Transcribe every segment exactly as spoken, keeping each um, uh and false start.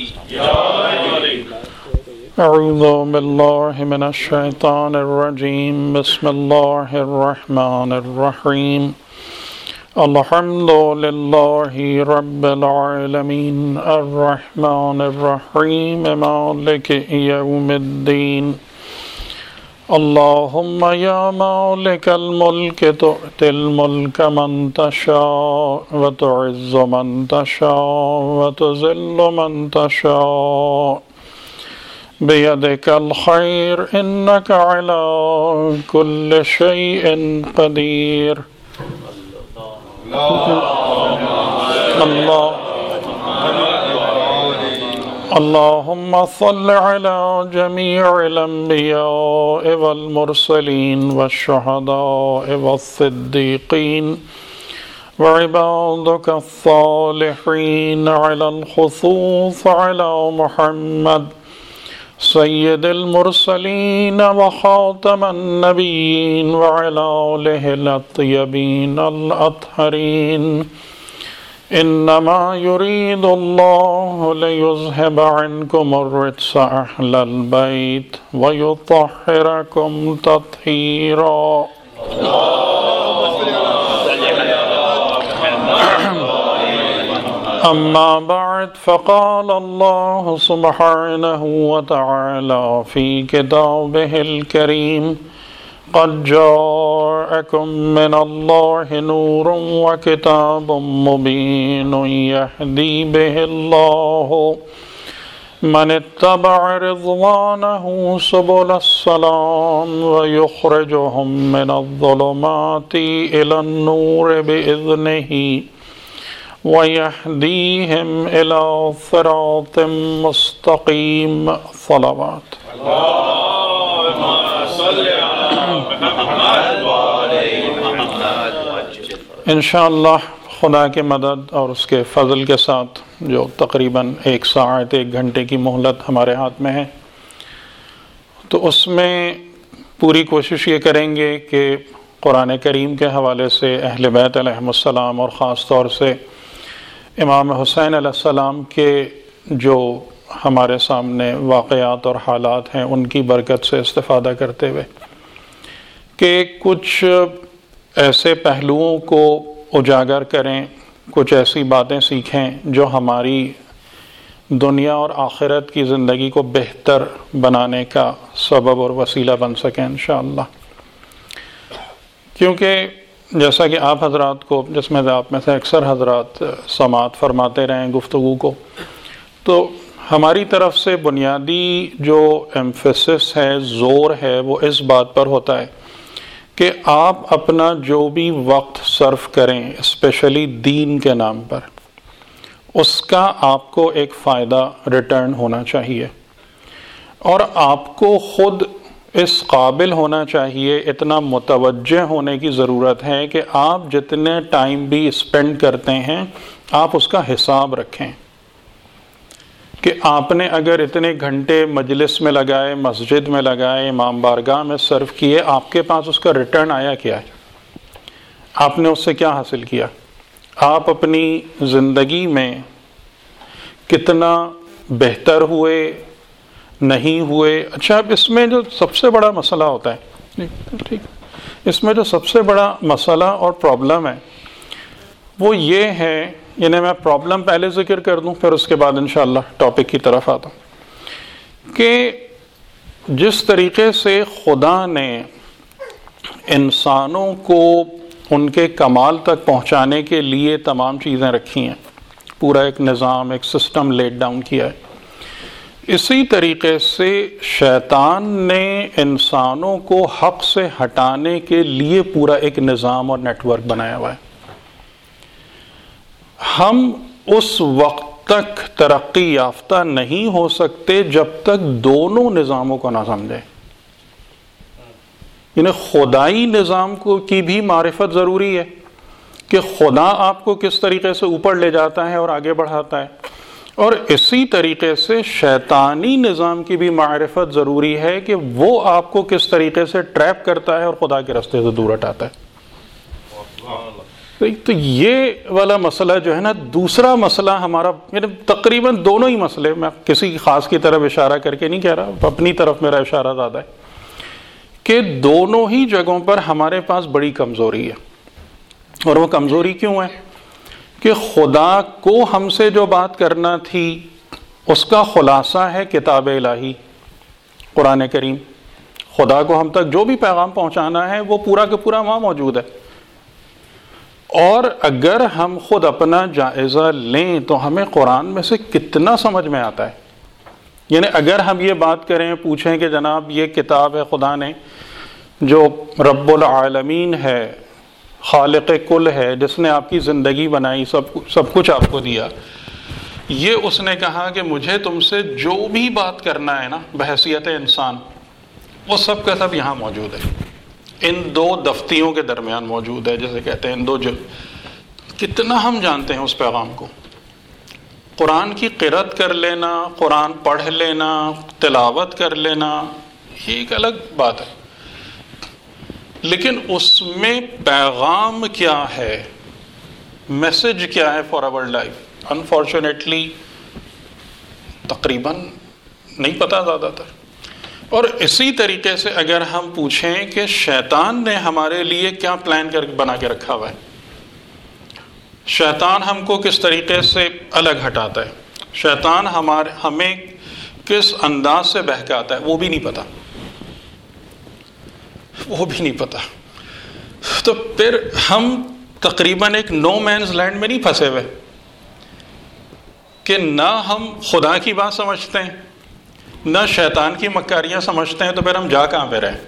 اعوذ باللہ من الشیطان الرجیم بسم اللہ الرحمن الرحیم الحمد للہ رب العالمین الرحمن الرحیم مالک یوم الدین اللہم یا مالک الملک تؤتی الملک من تشاء وتعز من تشاء وتذل من تشاء بیدک الخیر انک علی کل شیء قدیر اللہ اللہم صل علی جمیع الانبیاء والمرسلین والشہداء والصدیقین وعبادک الصالحین علی الخصوص علی محمد سید المرسلین وخاتم النبیین وعلی آلہ الاطیبین الاطہرین انما یرید اللہ لیذہب عنکم الرجس اہل البیت ویطہرکم تطہیرا اما بعد فقال اللہ سبحانہ وتعالی فی کتابہ الکریم قد جاءکم من اللہ نور وکتاب مبین یہدی بہ اللہ من اتبع رضوانہ سبل السلام ویخرجہم من الظلمات الی النور بإذنہ وَيَهْدِيهِمْ إِلَىٰ صِرَاطٍ مُسْتَقِيمٍ صلوات انشاءاللہ خدا کے مدد اور اس کے فضل کے ساتھ جو تقریباً ایک ساعت ایک گھنٹے کی مہلت ہمارے ہاتھ میں ہے تو اس میں پوری کوشش یہ کریں گے کہ قرآن کریم کے حوالے سے اہل بیت علیہم السلام اور خاص طور سے امام حسین علیہ السلام کے جو ہمارے سامنے واقعات اور حالات ہیں ان کی برکت سے استفادہ کرتے ہوئے کہ کچھ ایسے پہلوؤں کو اجاگر کریں، کچھ ایسی باتیں سیکھیں جو ہماری دنیا اور آخرت کی زندگی کو بہتر بنانے کا سبب اور وسیلہ بن سکیں انشاءاللہ۔ کیونکہ جیسا کہ آپ حضرات کو، جس میں آپ میں سے اکثر حضرات سماعت فرماتے رہیں گفتگو کو، تو ہماری طرف سے بنیادی جو ایمفیسس ہے، زور ہے، وہ اس بات پر ہوتا ہے کہ آپ اپنا جو بھی وقت صرف کریں اسپیشلی دین کے نام پر، اس کا آپ کو ایک فائدہ ریٹرن ہونا چاہیے، اور آپ کو خود اس قابل ہونا چاہیے، اتنا متوجہ ہونے کی ضرورت ہے کہ آپ جتنے ٹائم بھی اسپینڈ کرتے ہیں آپ اس کا حساب رکھیں کہ آپ نے اگر اتنے گھنٹے مجلس میں لگائے، مسجد میں لگائے، امام بارگاہ میں صرف کیے، آپ کے پاس اس کا ریٹرن آیا کیا ہے؟ آپ نے اس سے کیا حاصل کیا؟ آپ اپنی زندگی میں کتنا بہتر ہوئے، نہیں ہوئے؟ اچھا، اب اس میں جو سب سے بڑا مسئلہ ہوتا ہے، ٹھیک، اس میں جو سب سے بڑا مسئلہ اور پرابلم ہے وہ یہ ہے، یعنی میں پرابلم پہلے ذکر کر دوں پھر اس کے بعد انشاءاللہ ٹاپک کی طرف آتا ہوں، کہ جس طریقے سے خدا نے انسانوں کو ان کے کمال تک پہنچانے کے لیے تمام چیزیں رکھی ہیں، پورا ایک نظام، ایک سسٹم لیٹ ڈاؤن کیا ہے، اسی طریقے سے شیطان نے انسانوں کو حق سے ہٹانے کے لیے پورا ایک نظام اور نیٹ ورک بنایا ہوا ہے۔ ہم اس وقت تک ترقی یافتہ نہیں ہو سکتے جب تک دونوں نظاموں کو نہ سمجھیں، یعنی خدائی نظام کو کی بھی معرفت ضروری ہے کہ خدا آپ کو کس طریقے سے اوپر لے جاتا ہے اور آگے بڑھاتا ہے، اور اسی طریقے سے شیطانی نظام کی بھی معرفت ضروری ہے کہ وہ آپ کو کس طریقے سے ٹریپ کرتا ہے اور خدا کے راستے سے دور ہٹاتا ہے۔ تو یہ والا مسئلہ جو ہے نا، دوسرا مسئلہ ہمارا یعنی تقریباً دونوں ہی مسئلے، میں کسی خاص کی طرف اشارہ کر کے نہیں کہہ رہا، اپنی طرف میرا اشارہ زیادہ ہے کہ دونوں ہی جگہوں پر ہمارے پاس بڑی کمزوری ہے. اور وہ کمزوری کیوں ہے؟ کہ خدا کو ہم سے جو بات کرنا تھی اس کا خلاصہ ہے کتاب الہی قرآن کریم. خدا کو ہم تک جو بھی پیغام پہنچانا ہے وہ پورا کا پورا وہاں موجود ہے. اور اگر ہم خود اپنا جائزہ لیں تو ہمیں قرآن میں سے کتنا سمجھ میں آتا ہے. یعنی اگر ہم یہ بات کریں، پوچھیں کہ جناب یہ کتاب ہے خدا نے جو رب العالمین ہے، خالق کل ہے، جس نے آپ کی زندگی بنائی، سب سب کچھ آپ کو دیا، یہ اس نے کہا کہ مجھے تم سے جو بھی بات کرنا ہے نا بحیثیت انسان، وہ سب کا سب یہاں موجود ہے، ان دو دفتیوں کے درمیان موجود ہے، جیسے کہتے ہیں ان دو جل. کتنا ہم جانتے ہیں اس پیغام کو. قرآن کی قرأت کر لینا، قرآن پڑھ لینا، تلاوت کر لینا، یہ ایک الگ بات ہے، لیکن اس میں پیغام کیا ہے، میسج کیا ہے فار آور لائف، انفارچونیٹلی تقریباً نہیں پتہ زیادہ تر. اور اسی طریقے سے اگر ہم پوچھیں کہ شیطان نے ہمارے لیے کیا پلان کر بنا کے رکھا ہوا ہے، شیطان ہم کو کس طریقے سے الگ ہٹاتا ہے، شیطان ہمارے ہمیں کس انداز سے بہکاتا ہے، وہ بھی نہیں پتہ، وہ بھی نہیں پتہ. تو پھر ہم تقریباً ایک نو مینز لینڈ میں نہیں پھنسے ہوئے کہ نہ ہم خدا کی بات سمجھتے ہیں نہ شیطان کی مکاریاں سمجھتے ہیں، تو پھر ہم جا کہاں پہ رہیں؟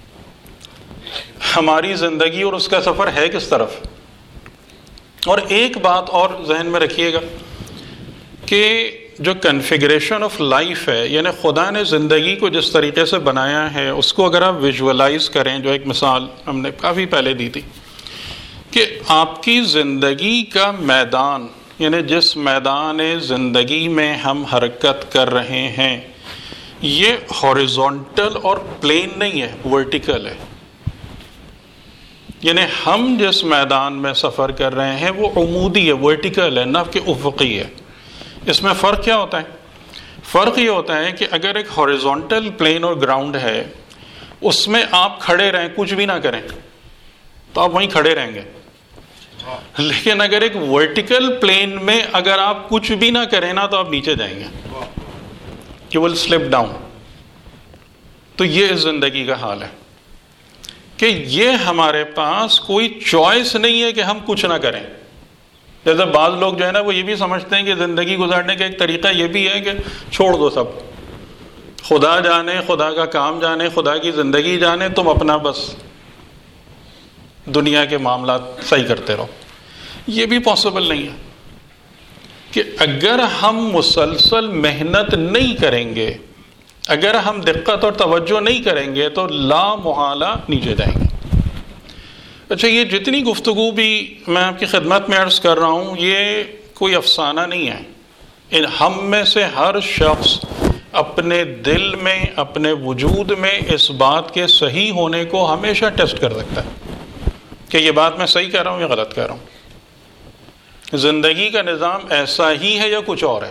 ہماری زندگی اور اس کا سفر ہے کس طرف؟ اور ایک بات اور ذہن میں رکھیے گا کہ جو کنفیگریشن آف لائف ہے، یعنی خدا نے زندگی کو جس طریقے سے بنایا ہے اس کو اگر آپ ویژولائز کریں، جو ایک مثال ہم نے کافی پہلے دی تھی کہ آپ کی زندگی کا میدان، یعنی جس میدان زندگی میں ہم حرکت کر رہے ہیں، یہ ہاریزونٹل اور پلین نہیں ہے، ورٹیکل ہے. یعنی ہم جس میدان میں سفر کر رہے ہیں وہ عمودی ہے، ورٹیکل ہے، نہ کہ افقی ہے. اس میں فرق کیا ہوتا ہے؟ فرق یہ ہوتا ہے کہ اگر ایک ہاریزونٹل پلین اور گراؤنڈ ہے، اس میں آپ کھڑے رہیں، کچھ بھی نہ کریں تو آپ وہیں کھڑے رہیں گے. لیکن اگر ایک ورٹیکل پلین میں اگر آپ کچھ بھی نہ کریں نا تو آپ نیچے جائیں گے، you will slip down. تو یہ اس زندگی کا حال ہے کہ یہ ہمارے پاس کوئی چوائس نہیں ہے کہ ہم کچھ نہ کریں. جیسے بعض لوگ جو ہے نا وہ یہ بھی سمجھتے ہیں کہ زندگی گزارنے کا ایک طریقہ یہ بھی ہے کہ چھوڑ دو سب، خدا جانے، خدا کا کام جانے، خدا کی زندگی جانے، تم اپنا بس دنیا کے معاملات صحیح کرتے رہو. یہ بھی پاسبل نہیں ہے کہ اگر ہم مسلسل محنت نہیں کریں گے، اگر ہم دقت اور توجہ نہیں کریں گے تو لا محالہ نیچے جائیں گے. اچھا، یہ جتنی گفتگو بھی میں آپ کی خدمت میں عرض کر رہا ہوں یہ کوئی افسانہ نہیں ہے. ان ہم میں سے ہر شخص اپنے دل میں، اپنے وجود میں اس بات کے صحیح ہونے کو ہمیشہ ٹیسٹ کر سکتا ہے کہ یہ بات میں صحیح کہہ رہا ہوں یا غلط کہہ رہا ہوں. زندگی کا نظام ایسا ہی ہے یا کچھ اور ہے؟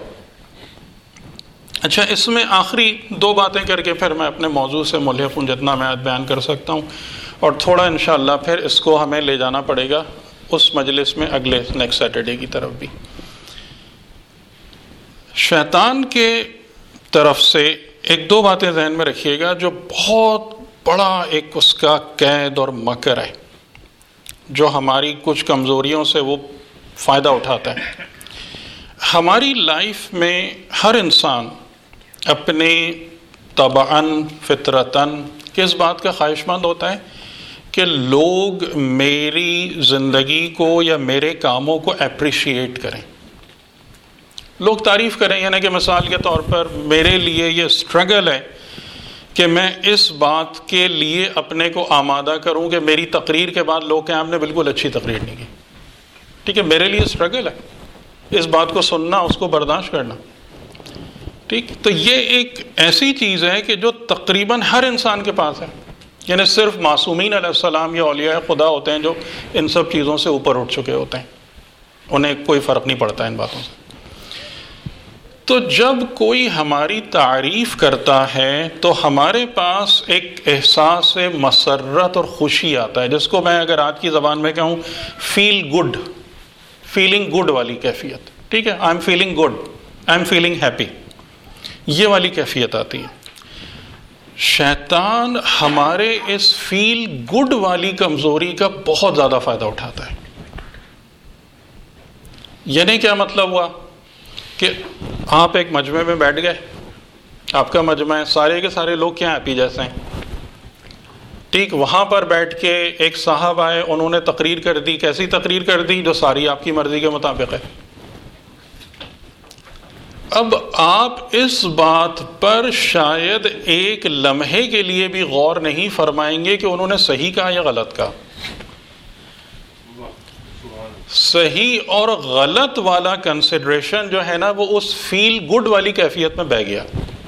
اچھا، اس میں آخری دو باتیں کر کے پھر میں اپنے موضوع سے ملحق ہوں جتنا میں بیان کر سکتا ہوں، اور تھوڑا انشاءاللہ پھر اس کو ہمیں لے جانا پڑے گا اس مجلس میں اگلے نیکسٹ سیٹرڈے کی طرف بھی. شیطان کے طرف سے ایک دو باتیں ذہن میں رکھیے گا جو بہت بڑا ایک اس کا قید اور مکر ہے جو ہماری کچھ کمزوریوں سے وہ فائدہ اٹھاتا ہے. ہماری لائف میں ہر انسان اپنے طبعاً فطرتاً کس بات کا خواہش مند ہوتا ہے کہ لوگ میری زندگی کو یا میرے کاموں کو اپریشیٹ کریں، لوگ تعریف کریں. یعنی کہ مثال کے طور پر میرے لیے یہ اسٹرگل ہے کہ میں اس بات کے لیے اپنے کو آمادہ کروں کہ میری تقریر کے بعد لوگ کہیں آپ نے بالکل اچھی تقریر نہیں کی. ٹھیک ہے، میرے لیے اسٹرگل ہے اس بات کو سننا، اس کو برداشت کرنا. ٹھیک، تو یہ ایک ایسی چیز ہے کہ جو تقریباً ہر انسان کے پاس ہے. یعنی صرف معصومین علیہ السلام یا اولیاء خدا ہوتے ہیں جو ان سب چیزوں سے اوپر اٹھ چکے ہوتے ہیں، انہیں کوئی فرق نہیں پڑتا ان باتوں سے۔ تو جب کوئی ہماری تعریف کرتا ہے تو ہمارے پاس ایک احساس مسرت اور خوشی آتا ہے، جس کو میں اگر آج کی زبان میں کہوں فیل گڈ، فیلنگ گڈ والی کیفیت، ٹھیک ہے، I am feeling good, I am feeling happy, یہ والی کیفیت آتی ہے۔ شیطان ہمارے اس فیل گڈ والی کمزوری کا بہت زیادہ فائدہ اٹھاتا ہے۔ یعنی کیا مطلب ہوا کہ آپ ایک مجمع میں بیٹھ گئے، آپ کا مجمع ہے، سارے کے سارے لوگ کیا ہیپی جیسے ہیں، ٹھیک، وہاں پر بیٹھ کے ایک صاحب آئے، انہوں نے تقریر کر دی، کیسی تقریر کر دی؟ جو ساری آپ کی مرضی کے مطابق ہے۔ اب آپ اس بات پر شاید ایک لمحے کے لیے بھی غور نہیں فرمائیں گے کہ انہوں نے صحیح کہا یا غلط کہا۔ صحیح اور غلط والا کنسیڈریشن جو ہے نا وہ اس فیل گڈ والی کیفیت میں بہ گیا،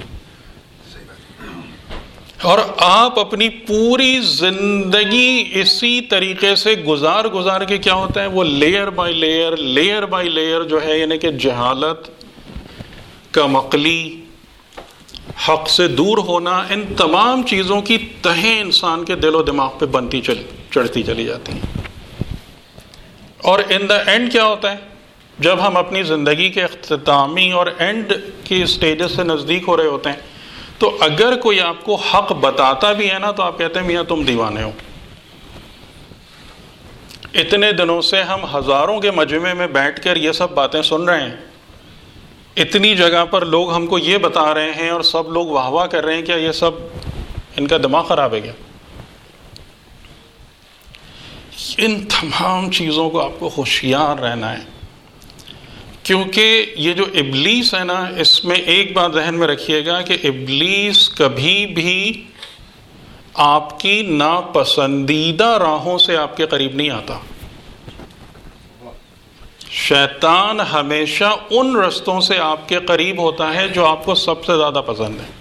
اور آپ اپنی پوری زندگی اسی طریقے سے گزار گزار کے کیا ہوتا ہے، وہ layer by layer layer by layer جو ہے، یعنی کہ جہالت، کم عقلی، حق سے دور ہونا، ان تمام چیزوں کی تہیں انسان کے دل و دماغ پہ بنتی چلی چڑھتی چلی جاتی ہیں۔ اور ان دا اینڈ کیا ہوتا ہے، جب ہم اپنی زندگی کے اختتامی اور اینڈ کی اسٹیجز سے نزدیک ہو رہے ہوتے ہیں، تو اگر کوئی آپ کو حق بتاتا بھی ہے نا تو آپ کہتے ہیں میاں تم دیوانے ہو۔ اتنے دنوں سے ہم ہزاروں کے مجمع میں بیٹھ کر یہ سب باتیں سن رہے ہیں، اتنی جگہ پر لوگ ہم کو یہ بتا رہے ہیں اور سب لوگ واہ واہ کر رہے ہیں، کیا یہ سب ان کا دماغ خراب ہے کیا؟ ان تمام چیزوں کو آپ کو ہوشیار رہنا ہے، کیونکہ یہ جو ابلیس ہے نا، اس میں ایک بات ذہن میں رکھیے گا کہ ابلیس کبھی بھی آپ کی ناپسندیدہ راہوں سے آپ کے قریب نہیں آتا۔ شیطان ہمیشہ ان رستوں سے آپ کے قریب ہوتا ہے جو آپ کو سب سے زیادہ پسند ہے۔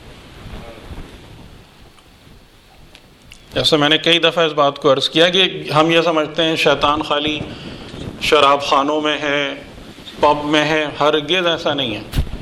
جیسے میں نے کئی دفعہ اس بات کو عرض کیا کہ ہم یہ سمجھتے ہیں شیطان خالی شراب خانوں میں ہے، پب میں ہے، ہرگز ایسا نہیں ہے۔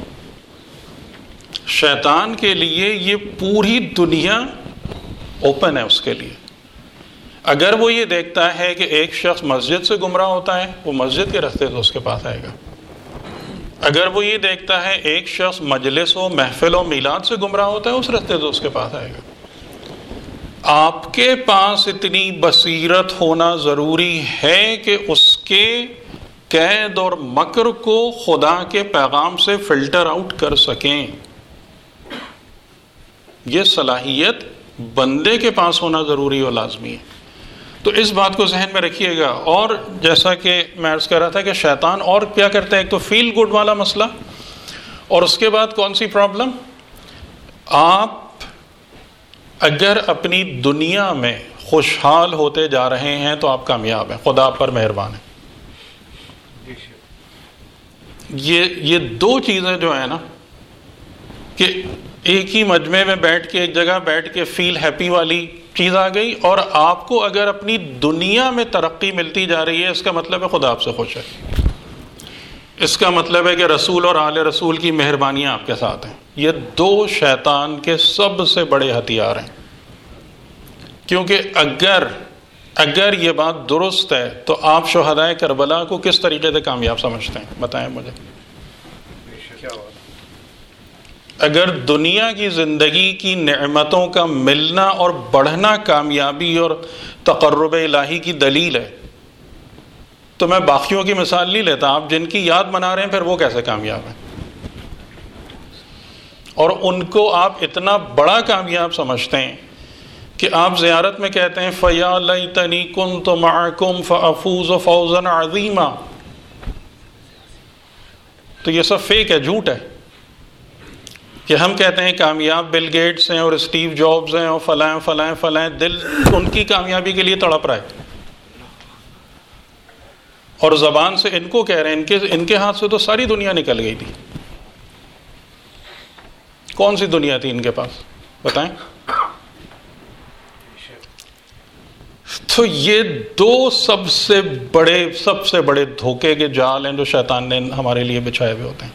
شیطان کے لیے یہ پوری دنیا اوپن ہے اس کے لیے۔ اگر وہ یہ دیکھتا ہے کہ ایک شخص مسجد سے گمراہ ہوتا ہے، وہ مسجد کے راستے سے اس کے پاس آئے گا۔ اگر وہ یہ دیکھتا ہے ایک شخص مجلس و محفل و میلاد سے گمراہ ہوتا ہے، اس راستے سے اس کے پاس آئے گا۔ آپ کے پاس اتنی بصیرت ہونا ضروری ہے کہ اس کے قید اور مکر کو خدا کے پیغام سے فلٹر آؤٹ کر سکیں۔ یہ صلاحیت بندے کے پاس ہونا ضروری اور لازمی ہے۔ تو اس بات کو ذہن میں رکھیے گا۔ اور جیسا کہ میں عرض کر رہا تھا کہ شیطان اور کیا کرتا ہے، ایک تو فیل گڈ والا مسئلہ، اور اس کے بعد کون سی پرابلم، آپ اگر اپنی دنیا میں خوشحال ہوتے جا رہے ہیں تو آپ کامیاب ہیں، خدا آپ پر مہربان ہے۔ یہ یہ دو چیزیں جو ہیں نا، کہ ایک ہی مجمع میں بیٹھ کے ایک جگہ بیٹھ کے فیل ہیپی والی چیز آ گئی، اور آپ کو اگر اپنی دنیا میں ترقی ملتی جا رہی ہے، اس کا مطلب ہے خدا آپ سے خوش ہے، اس کا مطلب ہے کہ رسول اور آل رسول کی مہربانیاں آپ کے ساتھ ہیں۔ یہ دو شیطان کے سب سے بڑے ہتھیار ہیں، کیونکہ اگر اگر یہ بات درست ہے تو آپ شہدائے کربلا کو کس طریقے سے کامیاب سمجھتے ہیں، بتائیں مجھے۔ اگر دنیا کی زندگی کی نعمتوں کا ملنا اور بڑھنا کامیابی اور تقرب الہی کی دلیل ہے، تو میں باقیوں کی مثال نہیں لیتا، آپ جن کی یاد منا رہے ہیں پھر وہ کیسے کامیاب ہیں، اور ان کو آپ اتنا بڑا کامیاب سمجھتے ہیں کہ آپ زیارت میں کہتے ہیں فَيَا لَيْتَنِي كُنْتُ مَعَكُمْ فَأَفُوزُ فَوْزًا عَظِيمًا۔ تو یہ سب فیک ہے، جھوٹ ہے کہ ہم کہتے ہیں کامیاب بل گیٹس ہیں اور اسٹیو جابز ہیں اور فلاں فلاں فلاں، دل ان کی کامیابی کے لیے تڑپ رہا ہے، اور زبان سے ان کو کہہ رہے ہیں، ان کے ان کے ہاتھ سے تو ساری دنیا نکل گئی تھی۔ کون سی دنیا تھی ان کے پاس، بتائیں؟ تو یہ دو سب سے بڑے سب سے بڑے دھوکے کے جال ہیں جو شیطان نے ہمارے لیے بچھائے ہوئے ہوتے ہیں،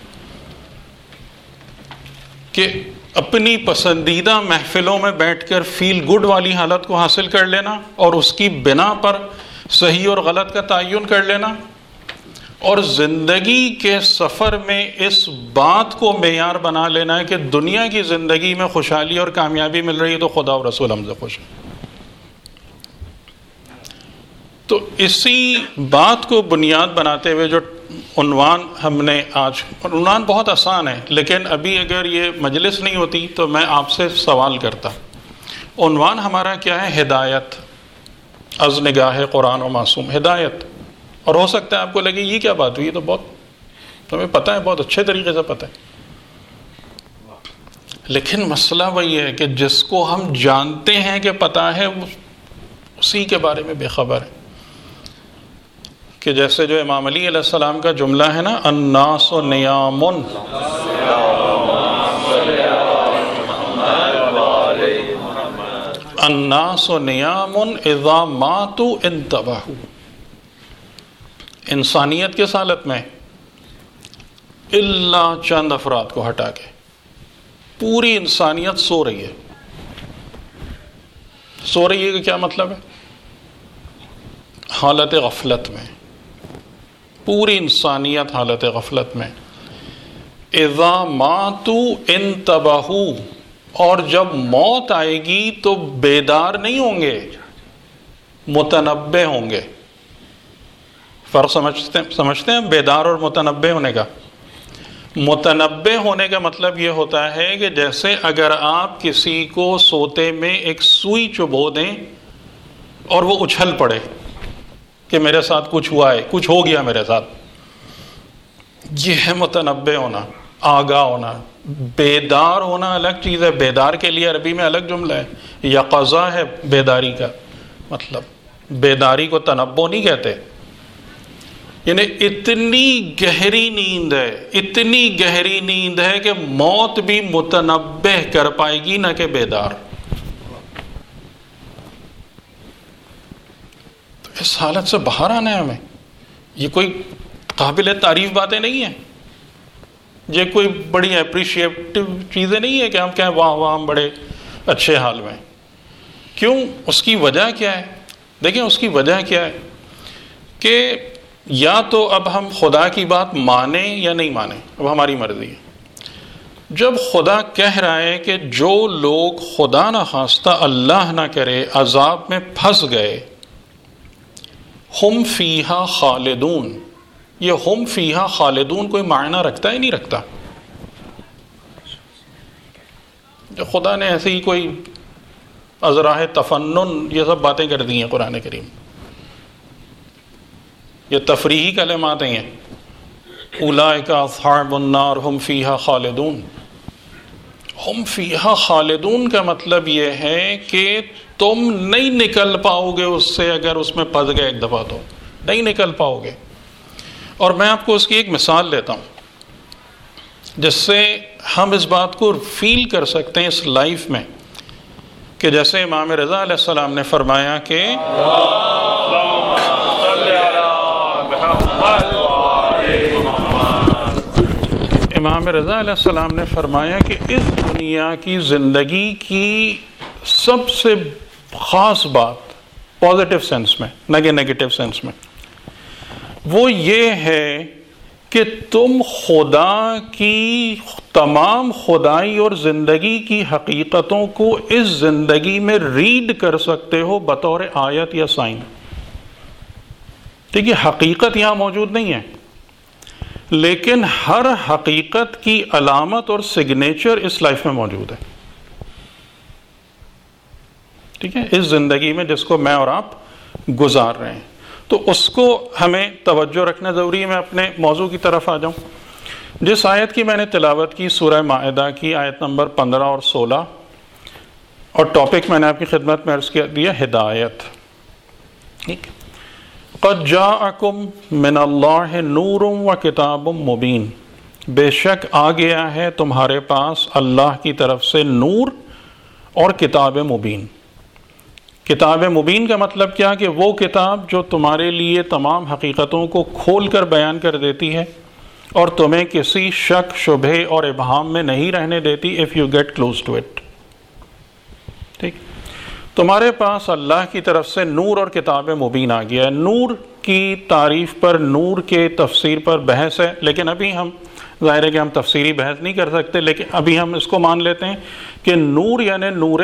کہ اپنی پسندیدہ محفلوں میں بیٹھ کر فیل گڈ والی حالت کو حاصل کر لینا اور اس کی بنا پر صحیح اور غلط کا تعین کر لینا، اور زندگی کے سفر میں اس بات کو معیار بنا لینا ہے کہ دنیا کی زندگی میں خوشحالی اور کامیابی مل رہی ہے تو خدا اور رسول ہم سے خوش ہیں۔ تو اسی بات کو بنیاد بناتے ہوئے جو عنوان ہم نے آج، عنوان بہت آسان ہے لیکن ابھی اگر یہ مجلس نہیں ہوتی تو میں آپ سے سوال کرتا، عنوان ہمارا کیا ہے؟ ہدایت از نگاہ قرآن و معصوم، ہدایت۔ اور ہو سکتا ہے آپ کو لگے یہ کیا بات ہوئی، یہ تو بہت ہمیں پتہ ہے، بہت اچھے طریقے سے پتہ ہے، لیکن مسئلہ وہی ہے کہ جس کو ہم جانتے ہیں کہ پتہ ہے اسی کے بارے میں بے خبر ہے، کہ جیسے جو امام علی علیہ السلام کا جملہ ہے نا، الناس نیام الناس نیام اذا ماتوا انتبہوا، انسانیت کس حالت میں؟ اللہ چند افراد کو ہٹا کے پوری انسانیت سو رہی ہے۔ سو رہی ہے کہ کیا مطلب ہے؟ حالت غفلت میں، پوری انسانیت حالت غفلت میں۔ اذا ماتوا انتبہوا، اور جب موت آئے گی تو بیدار نہیں ہوں گے، متنبہ ہوں گے۔ فرق سمجھتے سمجھتے ہیں بیدار اور متنبہ ہونے کا؟ متنبہ ہونے کا مطلب یہ ہوتا ہے کہ جیسے اگر آپ کسی کو سوتے میں ایک سوئی چبھو دیں اور وہ اچھل پڑے کہ میرے ساتھ کچھ ہوا ہے، کچھ ہو گیا میرے ساتھ، یہ ہے متنبہ ہونا، آگاہ ہونا۔ بیدار ہونا الگ چیز ہے، بیدار کے لیے عربی میں الگ جملہ ہے، یقظہ ہے بیداری کا مطلب، بیداری کو تنبہ نہیں کہتے۔ یعنی اتنی گہری نیند ہے، اتنی گہری نیند ہے کہ موت بھی متنبہ کر پائے گی، نہ کہ بیدار۔ تو اس حالت سے باہر آنا ہے ہمیں، یہ کوئی قابل تعریف باتیں نہیں ہیں، یہ کوئی بڑی اپریشیٹو چیزیں نہیں ہے کہ ہم کہیں واہ واہ ہم بڑے اچھے حال میں۔ کیوں؟ اس کی وجہ کیا ہے؟ دیکھیں اس کی وجہ کیا ہے کہ یا تو اب ہم خدا کی بات مانیں یا نہیں مانیں، اب ہماری مرضی ہے۔ جب خدا کہہ رہا ہے کہ جو لوگ خدا نہ خواستہ اللہ نہ کرے عذاب میں پھنس گئے، ہم فیہا خالدون، یہ ہم فیہا خالدون کوئی معنی رکھتا ہے نہیں رکھتا؟ جو خدا نے ایسے ہی کوئی ازراہ تفنن یہ سب باتیں کر دی ہیں قرآن کریم، یہ تفریحی کلمات ہیں، اولئک اصحاب النار ہم فیہا خالدون۔ ہم فیہا خالدون کا مطلب یہ ہے کہ تم نہیں نکل پاؤ گے اس سے، اگر اس میں پھنس گئے ایک دفعہ تو نہیں نکل پاؤ گے۔ اور میں آپ کو اس کی ایک مثال لیتا ہوں جس سے ہم اس بات کو فیل کر سکتے ہیں اس لائف میں، کہ جیسے امام رضا علیہ السلام نے فرمایا کہ امام رضا علیہ السلام نے فرمایا کہ اس دنیا کی زندگی کی سب سے خاص بات پازیٹیو سینس میں، نہ کہ نیگیٹو سینس میں، وہ یہ ہے کہ تم خدا کی تمام خدائی اور زندگی کی حقیقتوں کو اس زندگی میں ریڈ کر سکتے ہو بطور آیت یا سائن۔ ٹھیک ہے، حقیقت یہاں موجود نہیں ہے، لیکن ہر حقیقت کی علامت اور سگنیچر اس لائف میں موجود ہے۔ ٹھیک ہے، اس زندگی میں جس کو میں اور آپ گزار رہے ہیں، تو اس کو ہمیں توجہ رکھنا ضروری ہے۔ میں اپنے موضوع کی طرف آ جاؤں۔ جس آیت کی میں نے تلاوت کی سورہ مائدہ کی آیت نمبر پندرہ اور سولہ، اور ٹاپک میں نے آپ کی خدمت میں عرض کیا دیا ہدایت۔ ٹھیک، قد جاءکم من اللہ نور و کتاب مبین، بے شک آ گیا ہے تمہارے پاس اللہ کی طرف سے نور اور کتاب مبین۔ کتاب مبین کا مطلب کیا کہ وہ کتاب جو تمہارے لیے تمام حقیقتوں کو کھول کر بیان کر دیتی ہے اور تمہیں کسی شک شبہ اور ابہام میں نہیں رہنے دیتی if you get close to it. ٹھیک، تمہارے پاس اللہ کی طرف سے نور اور کتاب مبین آ گیا ہے. نور کی تعریف پر، نور کے تفسیر پر بحث ہے، لیکن ابھی ہم ظاہر ہے کہ ہم تفسیری بحث نہیں کر سکتے، لیکن ابھی ہم اس کو مان لیتے ہیں کہ نور یعنی نور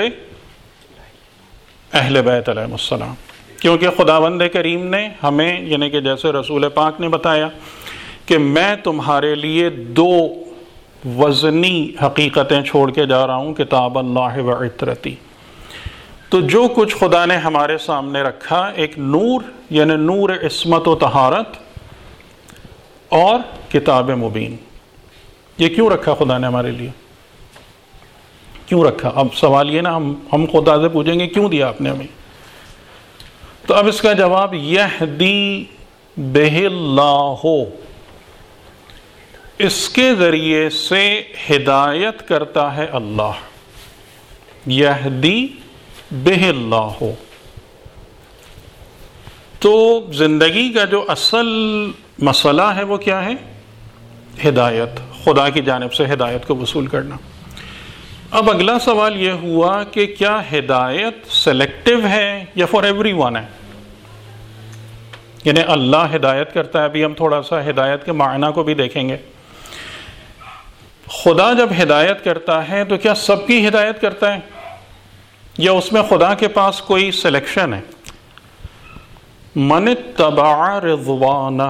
اہل بیت علیہ السلام، کیونکہ خداوند کریم نے ہمیں، یعنی کہ جیسے رسول پاک نے بتایا کہ میں تمہارے لیے دو وزنی حقیقتیں چھوڑ کے جا رہا ہوں، کتاب اللہ و عطرتی. تو جو کچھ خدا نے ہمارے سامنے رکھا، ایک نور یعنی نور عصمت و طہارت اور کتاب مبین. یہ کیوں رکھا خدا نے ہمارے لیے؟ کیوں رکھا؟ اب سوال یہ نا، ہم ہم خدا سے پوچھیں گے کیوں دیا آپ نے ہمیں؟ تو اب اس کا جواب یہدی بہ اللہ، اس کے ذریعے سے ہدایت کرتا ہے اللہ. یہدی بہ اللہ، تو زندگی کا جو اصل مسئلہ ہے وہ کیا ہے؟ ہدایت، خدا کی جانب سے ہدایت کو وصول کرنا. اب اگلا سوال یہ ہوا کہ کیا ہدایت سلیکٹیو ہے یا فار ایوری ون ہے؟ یعنی اللہ ہدایت کرتا ہے. ابھی ہم تھوڑا سا ہدایت کے معنی کو بھی دیکھیں گے. خدا جب ہدایت کرتا ہے تو کیا سب کی ہدایت کرتا ہے یا اس میں خدا کے پاس کوئی سلیکشن ہے؟ من اتبع رضوانہ،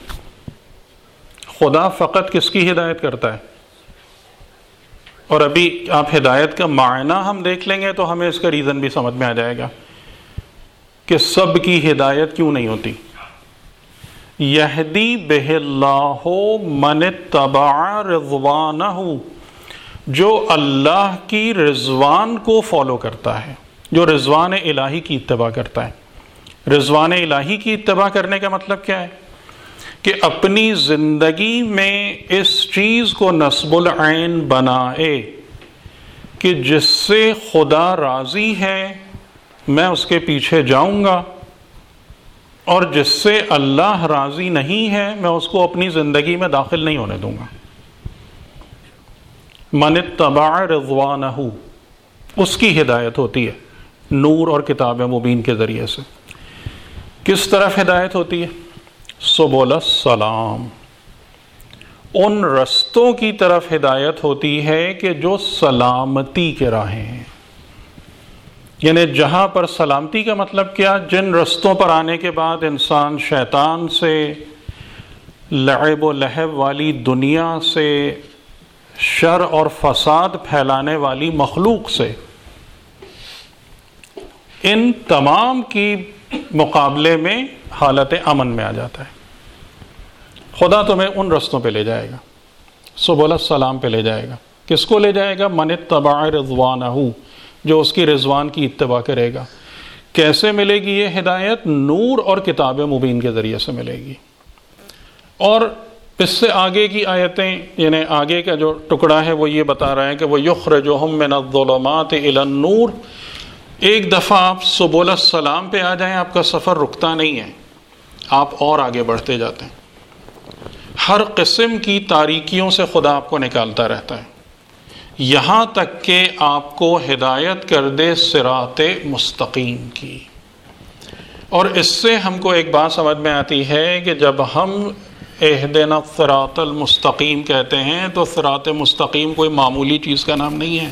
خدا فقط کس کی ہدایت کرتا ہے؟ اور ابھی آپ ہدایت کا معنی ہم دیکھ لیں گے تو ہمیں اس کا ریزن بھی سمجھ میں آ جائے گا کہ سب کی ہدایت کیوں نہیں ہوتی. یہدی بہ اللہ من اتبع رضوانہ، جو اللہ کی رضوان کو فالو کرتا ہے، جو رضوان الہی کی اتباع کرتا ہے. رضوان الہی کی اتباع کرنے کا مطلب کیا ہے؟ کہ اپنی زندگی میں اس چیز کو نصب العین بنائے کہ جس سے خدا راضی ہے میں اس کے پیچھے جاؤں گا، اور جس سے اللہ راضی نہیں ہے میں اس کو اپنی زندگی میں داخل نہیں ہونے دوں گا. من اتبع رضوانہ، اس کی ہدایت ہوتی ہے نور اور کتاب مبین کے ذریعے سے. کس طرف ہدایت ہوتی ہے؟ سبل السلام، ان رستوں کی طرف ہدایت ہوتی ہے کہ جو سلامتی کے راہیں ہیں. یعنی جہاں پر سلامتی کا مطلب کیا؟ جن رستوں پر آنے کے بعد انسان شیطان سے، لعب و لہب والی دنیا سے، شر اور فساد پھیلانے والی مخلوق سے، ان تمام کی مقابلے میں حالت امن میں آ جاتا ہے. خدا تمہیں ان رستوں پہ لے جائے گا، سبل السلام پہ لے جائے گا. کس کو لے جائے گا؟ من اتبع رضوانہ، جو اس کی رضوان کی اتباع کرے گا. کیسے ملے گی یہ ہدایت؟ نور اور کتاب مبین کے ذریعے سے ملے گی. اور اس سے آگے کی آیتیں، یعنی آگے کا جو ٹکڑا ہے وہ یہ بتا رہا ہے کہ وہ یخرجہم من الظلمات الی النور. ایک دفعہ آپ سبل السلام پہ آ جائیں، آپ کا سفر رکتا نہیں ہے، آپ اور آگے بڑھتے جاتے ہیں. ہر قسم کی تاریکیوں سے خدا آپ کو نکالتا رہتا ہے، یہاں تک کہ آپ کو ہدایت کر دے صراط مستقیم کی. اور اس سے ہم کو ایک بات سمجھ میں آتی ہے کہ جب ہم اہدنا الصراط المستقیم کہتے ہیں تو صراط مستقیم کوئی معمولی چیز کا نام نہیں ہے.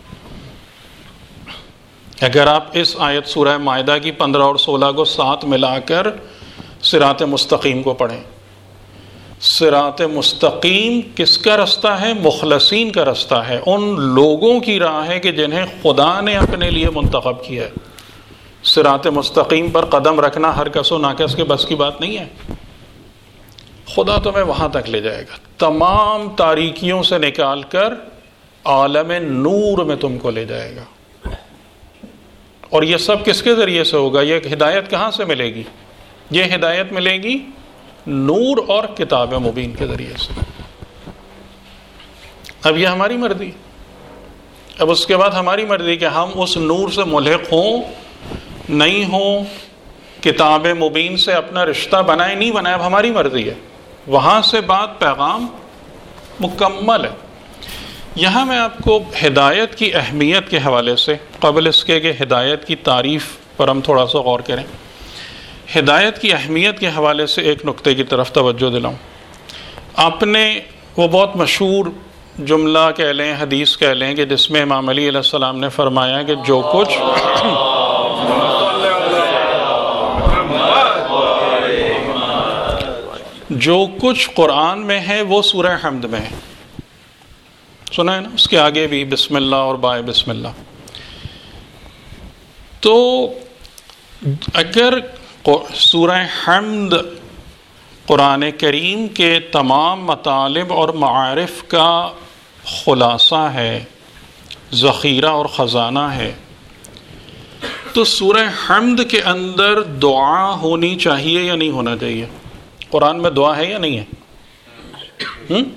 اگر آپ اس آیت سورہ مائدہ کی پندرہ اور سولہ کو ساتھ ملا کر صراط مستقیم کو پڑھیں، صراط مستقیم کس کا رستہ ہے؟ مخلصین کا رستہ ہے، ان لوگوں کی راہ ہے کہ جنہیں خدا نے اپنے لیے منتخب کیا ہے. صراط مستقیم پر قدم رکھنا ہر کس و ناکس کے بس کی بات نہیں ہے. خدا تمہیں وہاں تک لے جائے گا، تمام تاریکیوں سے نکال کر عالم نور میں تم کو لے جائے گا. اور یہ سب کس کے ذریعے سے ہوگا؟ یہ ہدایت کہاں سے ملے گی؟ یہ ہدایت ملے گی نور اور کتاب مبین کے ذریعے سے. اب یہ ہماری مرضی، اب اس کے بعد ہماری مرضی کہ ہم اس نور سے ملحق ہوں نہیں ہوں کتاب مبین سے اپنا رشتہ بنائے نہیں بنائے اب ہماری مرضی ہے، وہاں سے بات پیغام مکمل ہے۔ یہاں میں آپ کو ہدایت کی اہمیت کے حوالے سے، قبل اس کے کہ ہدایت کی تعریف پر ہم تھوڑا سا غور کریں، ہدایت کی اہمیت کے حوالے سے ایک نقطے کی طرف توجہ دلاؤں۔ آپ نے وہ بہت مشہور جملہ کہہ لیں، حدیث کہہ لیں، کہ جس میں امام علی علیہ السلام نے فرمایا کہ جو کچھ جو کچھ قرآن میں ہے وہ سورہ حمد میں ہے۔ سنا ہے نا، اس کے آگے بھی بسم اللہ اور بائے بسم اللہ۔ تو اگر سورہ حمد قرآن کریم کے تمام مطالب اور معارف کا خلاصہ ہے، ذخیرہ اور خزانہ ہے، تو سورہ حمد کے اندر دعا ہونی چاہیے یا نہیں ہونا چاہیے؟ قرآن میں دعا ہے یا نہیں ہے؟ ہم؟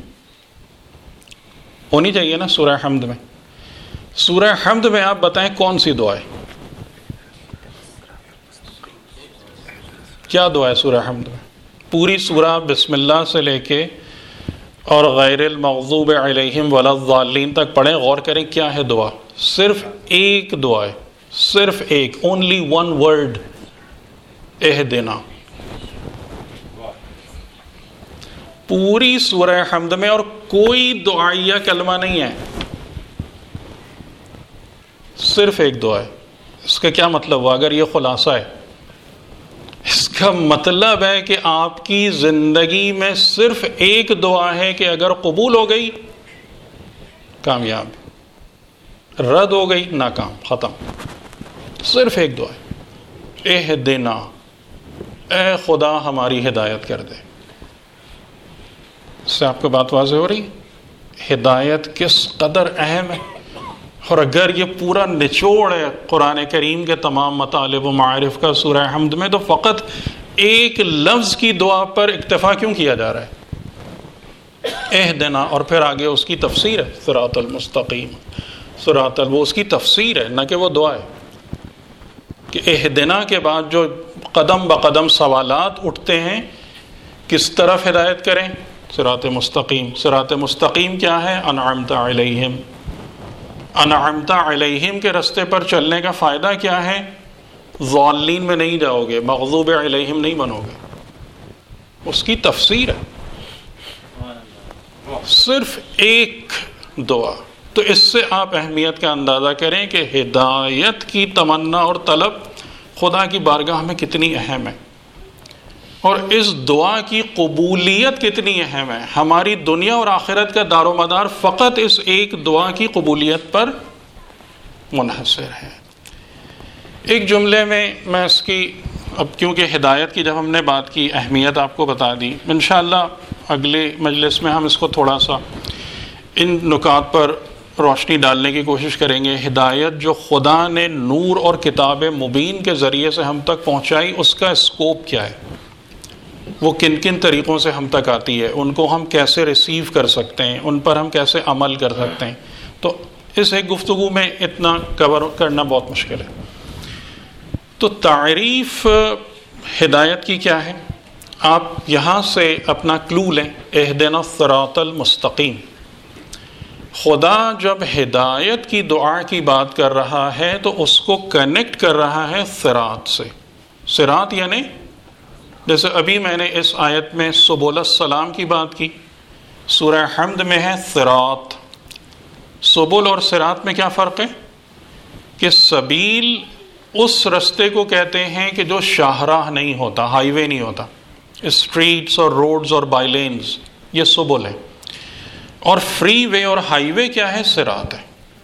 ہونی چاہیے نا سورہ حمد میں۔ سورہ حمد میں آپ بتائیں کون سی دعا ہے؟ کیا دعا ہے سورہ حمد میں؟ پوری سورہ بسم اللہ سے لے کے اور غیر المغضوب علیہم ولا الضالین تک پڑھیں، غور کریں کیا ہے دعا۔ صرف ایک دعا ہے، صرف ایک، اونلی ون ورڈ، اہدنا۔ پوری سورہ حمد میں اور کوئی دعائیہ کلمہ نہیں ہے، صرف ایک دعا ہے۔ اس کا کیا مطلب ہوا؟ اگر یہ خلاصہ ہے، اس کا مطلب ہے کہ آپ کی زندگی میں صرف ایک دعا ہے کہ اگر قبول ہو گئی کامیاب، رد ہو گئی ناکام، ختم۔ صرف ایک دعا ہے، اہدنا، اے خدا ہماری ہدایت کر دے۔ اس سے آپ کو بات واضح ہو رہی؟ ہدایت کس قدر اہم ہے، اور اگر یہ پورا نچوڑ ہے قرآن کریم کے تمام مطالب و معارف کا سورہ حمد میں، تو فقط ایک لفظ کی دعا پر اکتفا کیوں کیا جا رہا ہے؟ اہدنا، اور پھر آگے اس کی تفسیر ہے، صراط المستقیم، صراط ال، وہ اس کی تفسیر ہے، نہ کہ وہ دعا ہے۔ کہ اہدنا کے بعد جو قدم بقدم سوالات اٹھتے ہیں، کس طرف ہدایت کریں؟ صراط مستقیم۔ صراط مستقیم کیا ہے؟ انعمت علیہم، انعمت علیہم کے رستے پر چلنے کا فائدہ کیا ہے؟ ضالین میں نہیں جاؤ گے، مغضوب علیہم نہیں بنو گے۔ اس کی تفسیر ہے، صرف ایک دعا۔ تو اس سے آپ اہمیت کا اندازہ کریں کہ ہدایت کی تمنا اور طلب خدا کی بارگاہ میں کتنی اہم ہے، اور اس دعا کی قبولیت کتنی اہم ہے۔ ہماری دنیا اور آخرت کا دار و مدار فقط اس ایک دعا کی قبولیت پر منحصر ہے۔ ایک جملے میں میں اس کی، اب کیونکہ ہدایت کی جب ہم نے بات کی، اہمیت آپ کو بتا دی، انشاءاللہ اگلے مجلس میں ہم اس کو تھوڑا سا ان نکات پر روشنی ڈالنے کی کوشش کریں گے۔ ہدایت جو خدا نے نور اور کتاب مبین کے ذریعے سے ہم تک پہنچائی، اس کا اسکوپ کیا ہے، وہ کن کن طریقوں سے ہم تک آتی ہے، ان کو ہم کیسے ریسیو کر سکتے ہیں، ان پر ہم کیسے عمل کر سکتے ہیں۔ تو اس ایک گفتگو میں اتنا کور کرنا بہت مشکل ہے۔ تو تعریف ہدایت کی کیا ہے؟ آپ یہاں سے اپنا کلو لیں، اہدنا الصراط المستقیم۔ خدا جب ہدایت کی دعا کی بات کر رہا ہے تو اس کو کنیکٹ کر رہا ہے صراط سے۔ صراط یعنی جیسے ابھی میں نے اس آیت میں سبل السلام کی بات کی، سورہ حمد میں ہے صراط۔ سبل اور صراط میں کیا فرق ہے؟ کہ سبیل اس رستے کو کہتے ہیں کہ جو شاہراہ نہیں ہوتا، ہائی وے نہیں ہوتا، اسٹریٹس اور روڈز اور بائی لینز، یہ سبل ہے۔ اور فری وے اور ہائی وے کیا ہے؟ صراط ہے۔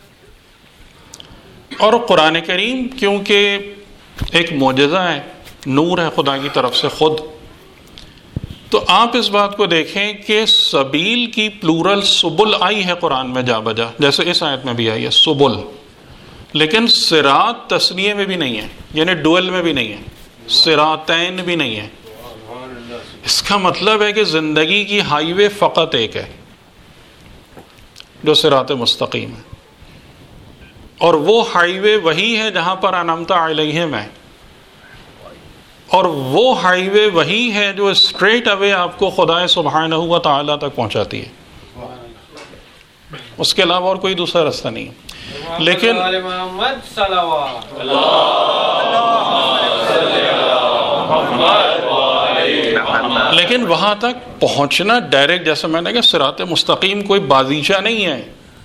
اور قرآن کریم کیونکہ ایک معجزہ ہے، نور ہے خدا کی طرف سے خود، تو آپ اس بات کو دیکھیں کہ سبیل کی پلورل سبل آئی ہے قرآن میں جا بجا، جیسے اس آیت میں بھی آئی ہے سبل، لیکن صراط تثنیہ میں بھی نہیں ہے، یعنی ڈوئل میں بھی نہیں ہے، صراطین بھی نہیں ہے۔ اس کا مطلب ہے کہ زندگی کی ہائی وے فقط ایک ہے جو صراط مستقیم ہے، اور وہ ہائی وے وہی ہے جہاں پر انعمت علیہم ہے، اور وہ ہائی وے وہی ہے جو اسٹریٹ اوے آپ کو خدا سبحانہ و تعالیٰ تک پہنچاتی ہے، اس کے علاوہ اور کوئی دوسرا راستہ نہیں ہے۔ لیکن لیکن وہاں تک پہنچنا ڈائریکٹ، جیسے میں نے کہا صراط مستقیم کوئی بازیچہ نہیں ہے،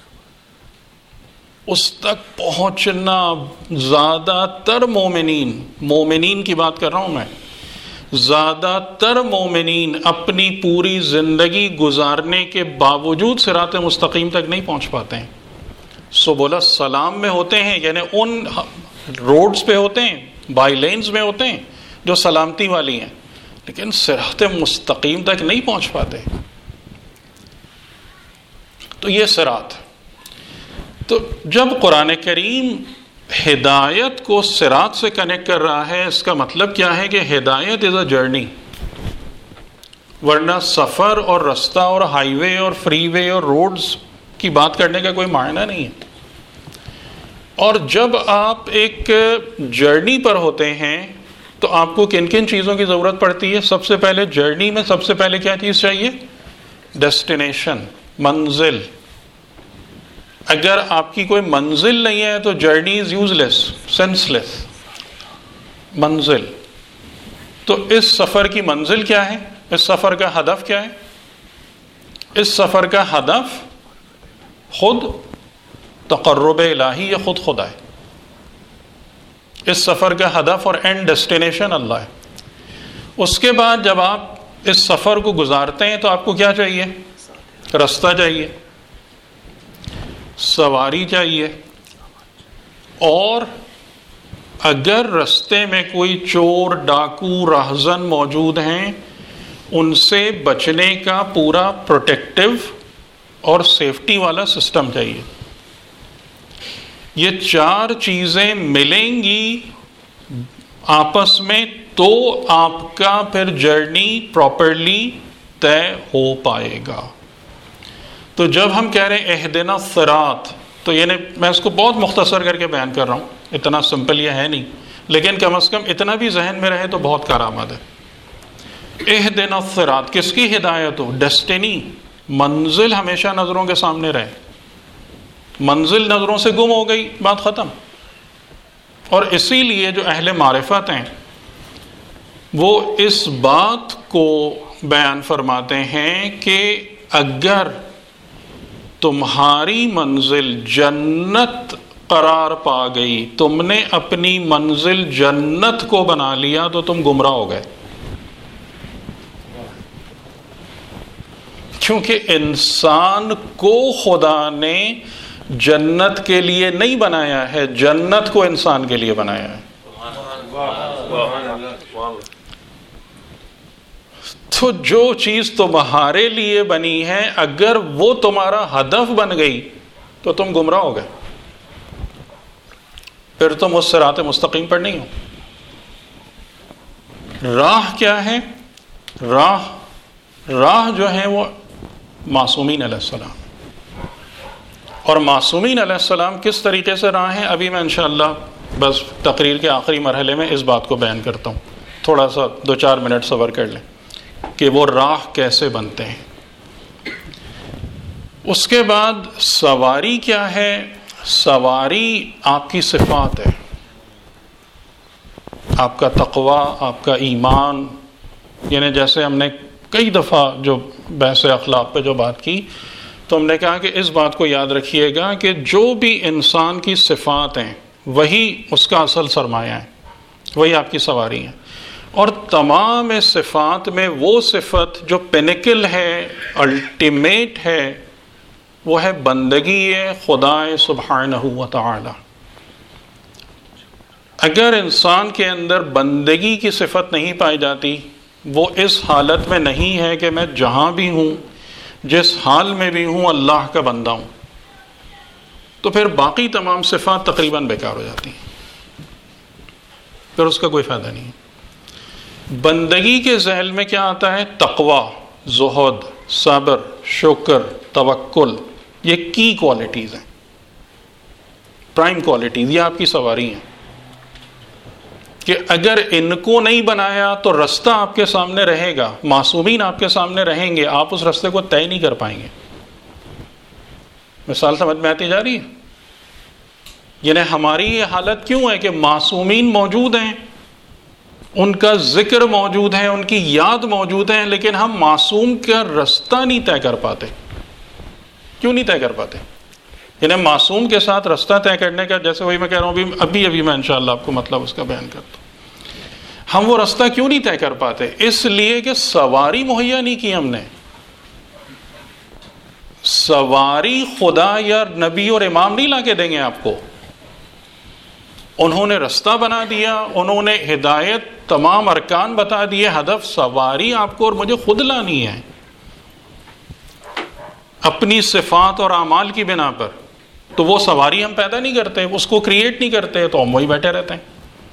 اس تک پہنچنا زیادہ تر مومنین مومنین کی بات کر رہا ہوں میں، زیادہ تر مومنین اپنی پوری زندگی گزارنے کے باوجود صراط مستقیم تک نہیں پہنچ پاتے ہیں۔ سبل السلام میں ہوتے ہیں، یعنی ان روڈز پہ ہوتے ہیں، بائی لینز میں ہوتے ہیں جو سلامتی والی ہیں، لیکن صراط مستقیم تک نہیں پہنچ پاتے۔ تو یہ صراط، تو جب قرآن کریم ہدایت کو صراط سے کنیکٹ کر رہا ہے، اس کا مطلب کیا ہے کہ ہدایت از اے جرنی، ورنہ سفر اور رستہ اور ہائی وے اور فری وے اور روڈز کی بات کرنے کا کوئی معنی نہیں ہے۔ اور جب آپ ایک جرنی پر ہوتے ہیں تو آپ کو کن کن چیزوں کی ضرورت پڑتی ہے؟ سب سے پہلے جرنی میں سب سے پہلے کیا چیز چاہیے؟ ڈیسٹینیشن، منزل۔ اگر آپ کی کوئی منزل نہیں ہے تو journey is useless, senseless. منزل، تو اس سفر کی منزل کیا ہے؟ اس سفر کا ہدف کیا ہے؟ اس سفر کا ہدف خود تقرب الہی یا خود خدا ہے۔ اس سفر کا ہدف اور اینڈ ڈیسٹینیشن اللہ ہے۔ اس کے بعد جب آپ اس سفر کو گزارتے ہیں تو آپ کو کیا چاہیے؟ رستہ چاہیے، سواری چاہیے، اور اگر رستے میں کوئی چور، ڈاکو، راہزن موجود ہیں، ان سے بچنے کا پورا پروٹیکٹیو اور سیفٹی والا سسٹم چاہیے۔ یہ چار چیزیں ملیں گی آپس میں تو آپ کا پھر جرنی پراپرلی طے ہو پائے گا۔ تو جب ہم کہہ رہے ہیں اہدنا الصراط، تو یعنی میں اس کو بہت مختصر کر کے بیان کر رہا ہوں، اتنا سمپل یہ ہے نہیں، لیکن کم از کم اتنا بھی ذہن میں رہے تو بہت کارآمد ہے۔ اہدنا الصراط کس کی ہدایت ہو؟ ڈیسٹینی، منزل ہمیشہ نظروں کے سامنے رہے، منزل نظروں سے گم ہو گئی، بات ختم۔ اور اسی لیے جو اہل معرفت ہیں وہ اس بات کو بیان فرماتے ہیں کہ اگر تمہاری منزل جنت قرار پا گئی، تم نے اپنی منزل جنت کو بنا لیا، تو تم گمراہ ہو گئے، کیونکہ انسان کو خدا نے جنت کے لیے نہیں بنایا ہے، جنت کو انسان کے لیے بنایا ہے۔ تو جو چیز تمہارے لیے بنی ہے اگر وہ تمہارا ہدف بن گئی تو تم گمراہ ہو گئے، پھر تم اس صراط مستقیم پر نہیں ہو۔ راہ کیا ہے؟ راہ راہ جو ہے وہ معصومین علیہ السلام، اور معصومین علیہ السلام کس طریقے سے راہ ہیں ابھی میں انشاءاللہ بس تقریر کے آخری مرحلے میں اس بات کو بیان کرتا ہوں، تھوڑا سا دو چار منٹ صبر کر لیں کہ وہ راہ کیسے بنتے ہیں۔ اس کے بعد سواری کیا ہے؟ سواری آپ کی صفات ہے، آپ کا تقوی، آپ کا ایمان، یعنی جیسے ہم نے کئی دفعہ جو بحث اخلاق پہ جو بات کی تو ہم نے کہا کہ اس بات کو یاد رکھیے گا کہ جو بھی انسان کی صفات ہیں وہی اس کا اصل سرمایہ ہے، وہی آپ کی سواری ہے۔ اور تمام صفات میں وہ صفت جو پینیکل ہے، الٹیمیٹ ہے، وہ ہے بندگی ہے خدا سبحانہ و تعالی۔ اگر انسان کے اندر بندگی کی صفت نہیں پائی جاتی، وہ اس حالت میں نہیں ہے کہ میں جہاں بھی ہوں، جس حال میں بھی ہوں، اللہ کا بندہ ہوں، تو پھر باقی تمام صفات تقریباً بیکار ہو جاتی ہیں، پھر اس کا کوئی فائدہ نہیں ہے۔ بندگی کے ذیل میں کیا آتا ہے؟ تقوی، زہد، صبر، شکر، توکل، یہ کی کوالٹیز ہیں، پرائم کوالٹیز، یہ آپ کی سواری ہیں۔ کہ اگر ان کو نہیں بنایا تو رستہ آپ کے سامنے رہے گا، معصومین آپ کے سامنے رہیں گے، آپ اس رستے کو طے نہیں کر پائیں گے۔ مثال سمجھ میں آتی جا رہی ہے؟ یعنی ہماری یہ حالت کیوں ہے کہ معصومین موجود ہیں، ان کا ذکر موجود ہے، ان کی یاد موجود ہے، لیکن ہم معصوم کا رستہ نہیں طے کر پاتے۔ کیوں نہیں طے کر پاتے؟ یعنی معصوم کے ساتھ رستہ طے کرنے کا، جیسے وہی میں کہہ رہا ہوں ابھی ابھی ابھی میں انشاءاللہ آپ کو مطلب اس کا بیان کرتا ہوں، ہم وہ رستہ کیوں نہیں طے کر پاتے؟ اس لیے کہ سواری مہیا نہیں کی ہم نے۔ سواری خدا یا نبی اور امام نہیں لا کے دیں گے آپ کو، انہوں نے رستہ بنا دیا، انہوں نے ہدایت تمام ارکان بتا دیے، ہدف سواری آپ کو اور مجھے خود لانی ہے اپنی صفات اور اعمال کی بنا پر۔ تو وہ سواری ہم پیدا نہیں کرتے، اس کو کریٹ نہیں کرتے، تو ہم وہی بیٹھے رہتے ہیں۔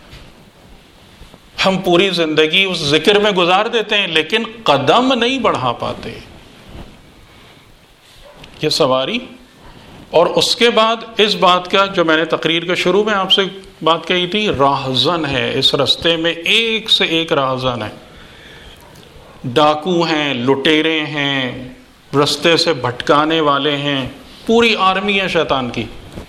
ہم پوری زندگی اس ذکر میں گزار دیتے ہیں لیکن قدم نہیں بڑھا پاتے۔ یہ سواری، اور اس کے بعد اس بات کا جو میں نے تقریر کے شروع میں آپ سے بات کہی تھی، راہزن ہے اس رستے میں، ایک سے ایک راہزن ہے، ڈاکو ہیں، لٹیرے ہیں، رستے سے بھٹکانے والے ہیں، پوری آرمی ہے شیطان کی،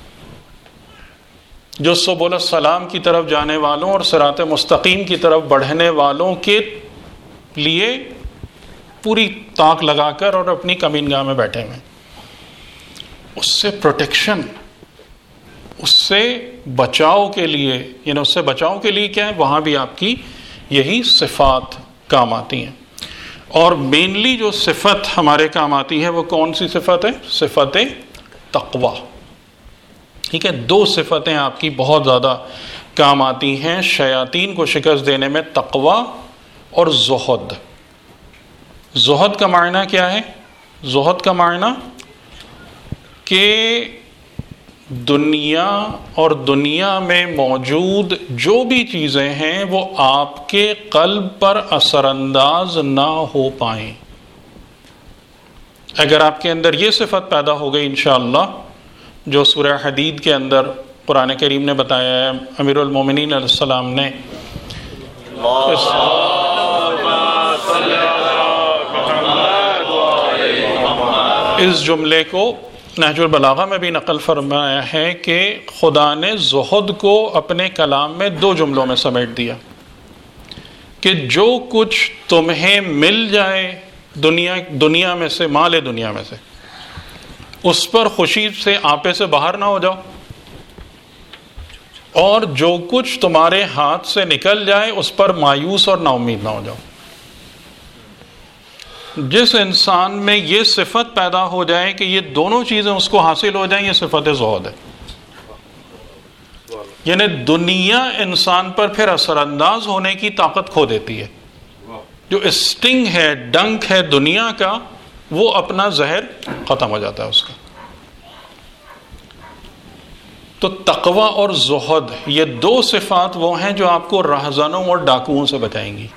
جو سبل السلام کی طرف جانے والوں اور صراط مستقیم کی طرف بڑھنے والوں کے لیے پوری تاک لگا کر اور اپنی کمینگاہ میں بیٹھے ہوئے۔ اس سے پروٹیکشن، اس سے بچاؤ کے لیے، یعنی اس سے بچاؤ کے لیے کیا ہے، وہاں بھی آپ کی یہی صفات کام آتی ہیں۔ اور مینلی جو صفت ہمارے کام آتی ہے وہ کون سی صفت ہے؟ صفت تقوی۔ ٹھیک ہے، دو صفتیں آپ کی بہت زیادہ کام آتی ہیں شیاطین کو شکست دینے میں، تقوی اور زہد۔ زہد کا معنی کیا ہے؟ زہد کا معنی کہ دنیا اور دنیا میں موجود جو بھی چیزیں ہیں وہ آپ کے قلب پر اثر انداز نہ ہو پائیں۔ اگر آپ کے اندر یہ صفت پیدا ہو گئی انشاءاللہ، جو سورہ حدید کے اندر قرآن کریم نے بتایا ہے، امیر المومنین علیہ السلام نے اس, اس جملے کو نہج البلاغہ میں بھی نقل فرمایا ہے کہ خدا نے زہد کو اپنے کلام میں دو جملوں میں سمیٹ دیا کہ جو کچھ تمہیں مل جائے دنیا دنیا میں سے، مال دنیا میں سے، اس پر خوشی سے آپے سے باہر نہ ہو جاؤ، اور جو کچھ تمہارے ہاتھ سے نکل جائے اس پر مایوس اور نا امید نہ ہو جاؤ۔ جس انسان میں یہ صفت پیدا ہو جائے کہ یہ دونوں چیزیں اس کو حاصل ہو جائیں، یہ صفت زہد ہے۔ یعنی دنیا انسان پر پھر اثر انداز ہونے کی طاقت کھو دیتی ہے، جو اسٹنگ ہے، ڈنک ہے دنیا کا، وہ اپنا زہر ختم ہو جاتا ہے اس کا۔ تو تقوی اور زہد یہ دو صفات وہ ہیں جو آپ کو راہزنوں اور ڈاکوؤں سے بچائیں گی۔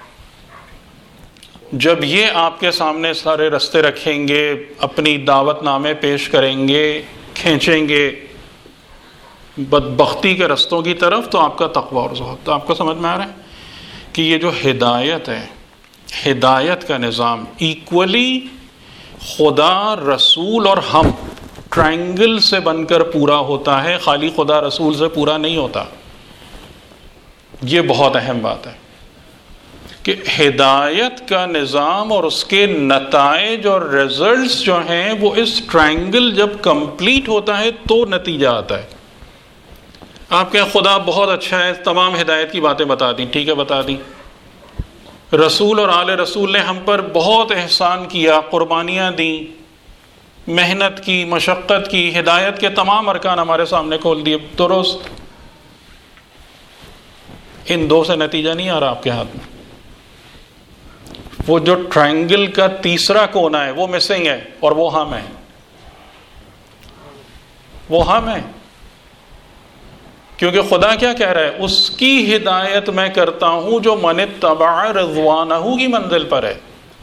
جب یہ آپ کے سامنے سارے رستے رکھیں گے، اپنی دعوت نامے پیش کریں گے، کھینچیں گے بدبختی کے رستوں کی طرف، تو آپ کا تقوی اور زہد، تو آپ کو سمجھ میں آ رہا ہے کہ یہ جو ہدایت ہے، ہدایت کا نظام ایکولی خدا، رسول اور ہم ٹرائنگل سے بن کر پورا ہوتا ہے، خالی خدا رسول سے پورا نہیں ہوتا۔ یہ بہت اہم بات ہے کہ ہدایت کا نظام اور اس کے نتائج اور ریزلٹس جو ہیں وہ اس ٹرائنگل جب کمپلیٹ ہوتا ہے تو نتیجہ آتا ہے۔ آپ کہیں خدا بہت اچھا ہے، تمام ہدایت کی باتیں بتا دیں، ٹھیک ہے بتا دیں، رسول اور آل رسول نے ہم پر بہت احسان کیا، قربانیاں دیں، محنت کی، مشقت کی، ہدایت کے تمام ارکان ہمارے سامنے کھول دیے، درست۔ ان دو سے نتیجہ نہیں آ رہا آپ کے ہاتھ میں، وہ جو ٹرائنگل کا تیسرا کونا ہے وہ مسنگ ہے، اور وہ ہم ہے، وہ ہم ہے۔ کیونکہ خدا کیا کہہ رہا ہے؟ اس کی ہدایت میں کرتا ہوں جو من اتبع رضوانہ کی منزل پر ہے،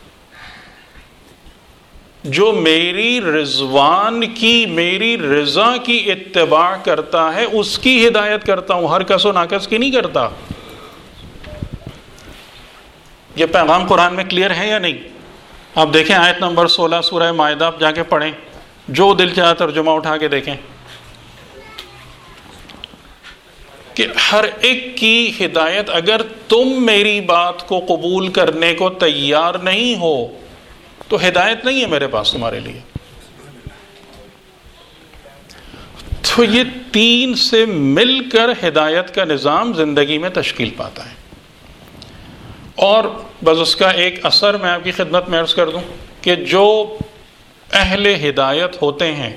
جو میری رضوان کی، میری رضا کی اتباع کرتا ہے، اس کی ہدایت کرتا ہوں، ہر کس و ناکس کی نہیں کرتا۔ یہ پیغام قرآن میں کلیئر ہے یا نہیں؟ آپ دیکھیں آیت نمبر سولہ سورہ مائدہ، آپ جا کے پڑھیں، جو دل چاہے ترجمہ اٹھا کے دیکھیں کہ ہر ایک کی ہدایت، اگر تم میری بات کو قبول کرنے کو تیار نہیں ہو تو ہدایت نہیں ہے میرے پاس تمہارے لیے۔ تو یہ تین سے مل کر ہدایت کا نظام زندگی میں تشکیل پاتا ہے۔ اور بس اس کا ایک اثر میں آپ کی خدمت میں عرض کر دوں کہ جو اہل ہدایت ہوتے ہیں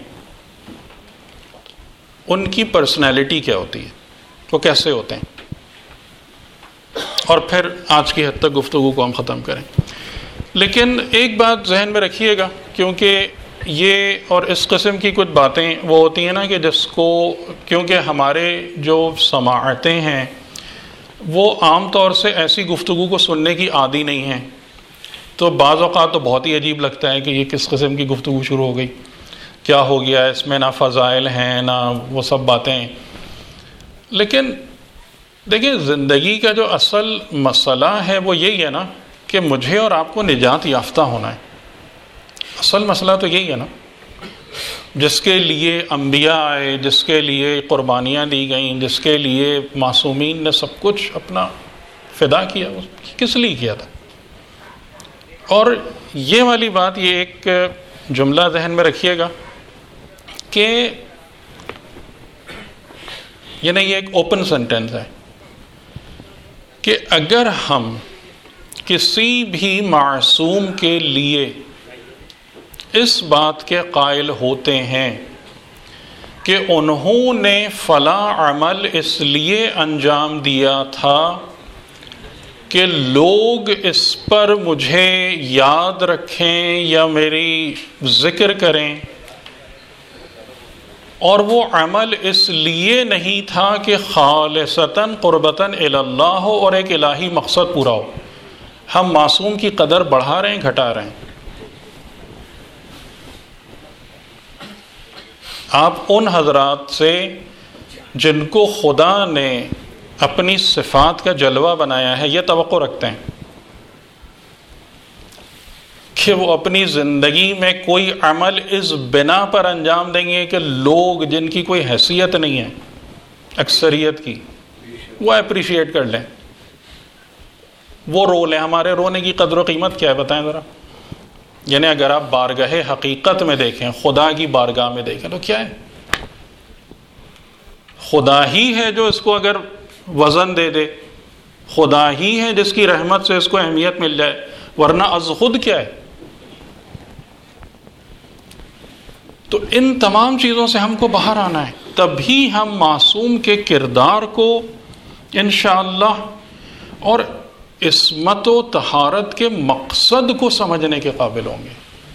ان کی پرسنالٹی کیا ہوتی ہے، وہ کیسے ہوتے ہیں، اور پھر آج کی حد تک گفتگو کو ہم ختم کریں۔ لیکن ایک بات ذہن میں رکھیے گا، کیونکہ یہ اور اس قسم کی کچھ باتیں وہ ہوتی ہیں نا کہ جس کو، کیونکہ ہمارے جو سماعتیں ہیں وہ عام طور سے ایسی گفتگو کو سننے کی عادی نہیں ہیں، تو بعض اوقات تو بہت ہی عجیب لگتا ہے کہ یہ کس قسم کی گفتگو شروع ہو گئی، کیا ہو گیا اس میں، نہ فضائل ہیں نہ وہ سب باتیں۔ لیکن دیکھیں زندگی کا جو اصل مسئلہ ہے وہ یہی ہے نا کہ مجھے اور آپ کو نجات یافتہ ہونا ہے۔ اصل مسئلہ تو یہی ہے نا، جس کے لیے انبیاء آئے، جس کے لیے قربانیاں دی گئیں، جس کے لیے معصومین نے سب کچھ اپنا فدا کیا، کس لیے کیا تھا؟ اور یہ والی بات، یہ ایک جملہ ذہن میں رکھیے گا کہ یہ نہیں، یہ ایک اوپن سینٹینس ہے کہ اگر ہم کسی بھی معصوم کے لیے اس بات کے قائل ہوتے ہیں کہ انہوں نے فلاں عمل اس لیے انجام دیا تھا کہ لوگ اس پر مجھے یاد رکھیں یا میری ذکر کریں، اور وہ عمل اس لیے نہیں تھا کہ خالصتاً قربتاً الی اللہ ہو اور ایک الہی مقصد پورا ہو، ہم معصوم کی قدر بڑھا رہے ہیں گھٹا رہے ہیں؟ آپ ان حضرات سے جن کو خدا نے اپنی صفات کا جلوہ بنایا ہے یہ توقع رکھتے ہیں کہ وہ اپنی زندگی میں کوئی عمل اس بنا پر انجام دیں گے کہ لوگ جن کی کوئی حیثیت نہیں ہے اکثریت کی، وہ اپریشیٹ کر لیں، وہ رو لیں۔ ہمارے رونے کی قدر و قیمت کیا ہے بتائیں ذرا؟ یعنی اگر آپ بارگاہ حقیقت میں دیکھیں، خدا کی بارگاہ میں دیکھیں تو کیا ہے؟ خدا ہی ہے جو اس کو اگر وزن دے دے، خدا ہی ہے جس کی رحمت سے اس کو اہمیت مل جائے، ورنہ از خود کیا ہے؟ تو ان تمام چیزوں سے ہم کو باہر آنا ہے، تبھی ہم معصوم کے کردار کو انشاءاللہ اور عصمت و طہارت کے مقصد کو سمجھنے کے قابل ہوں گے،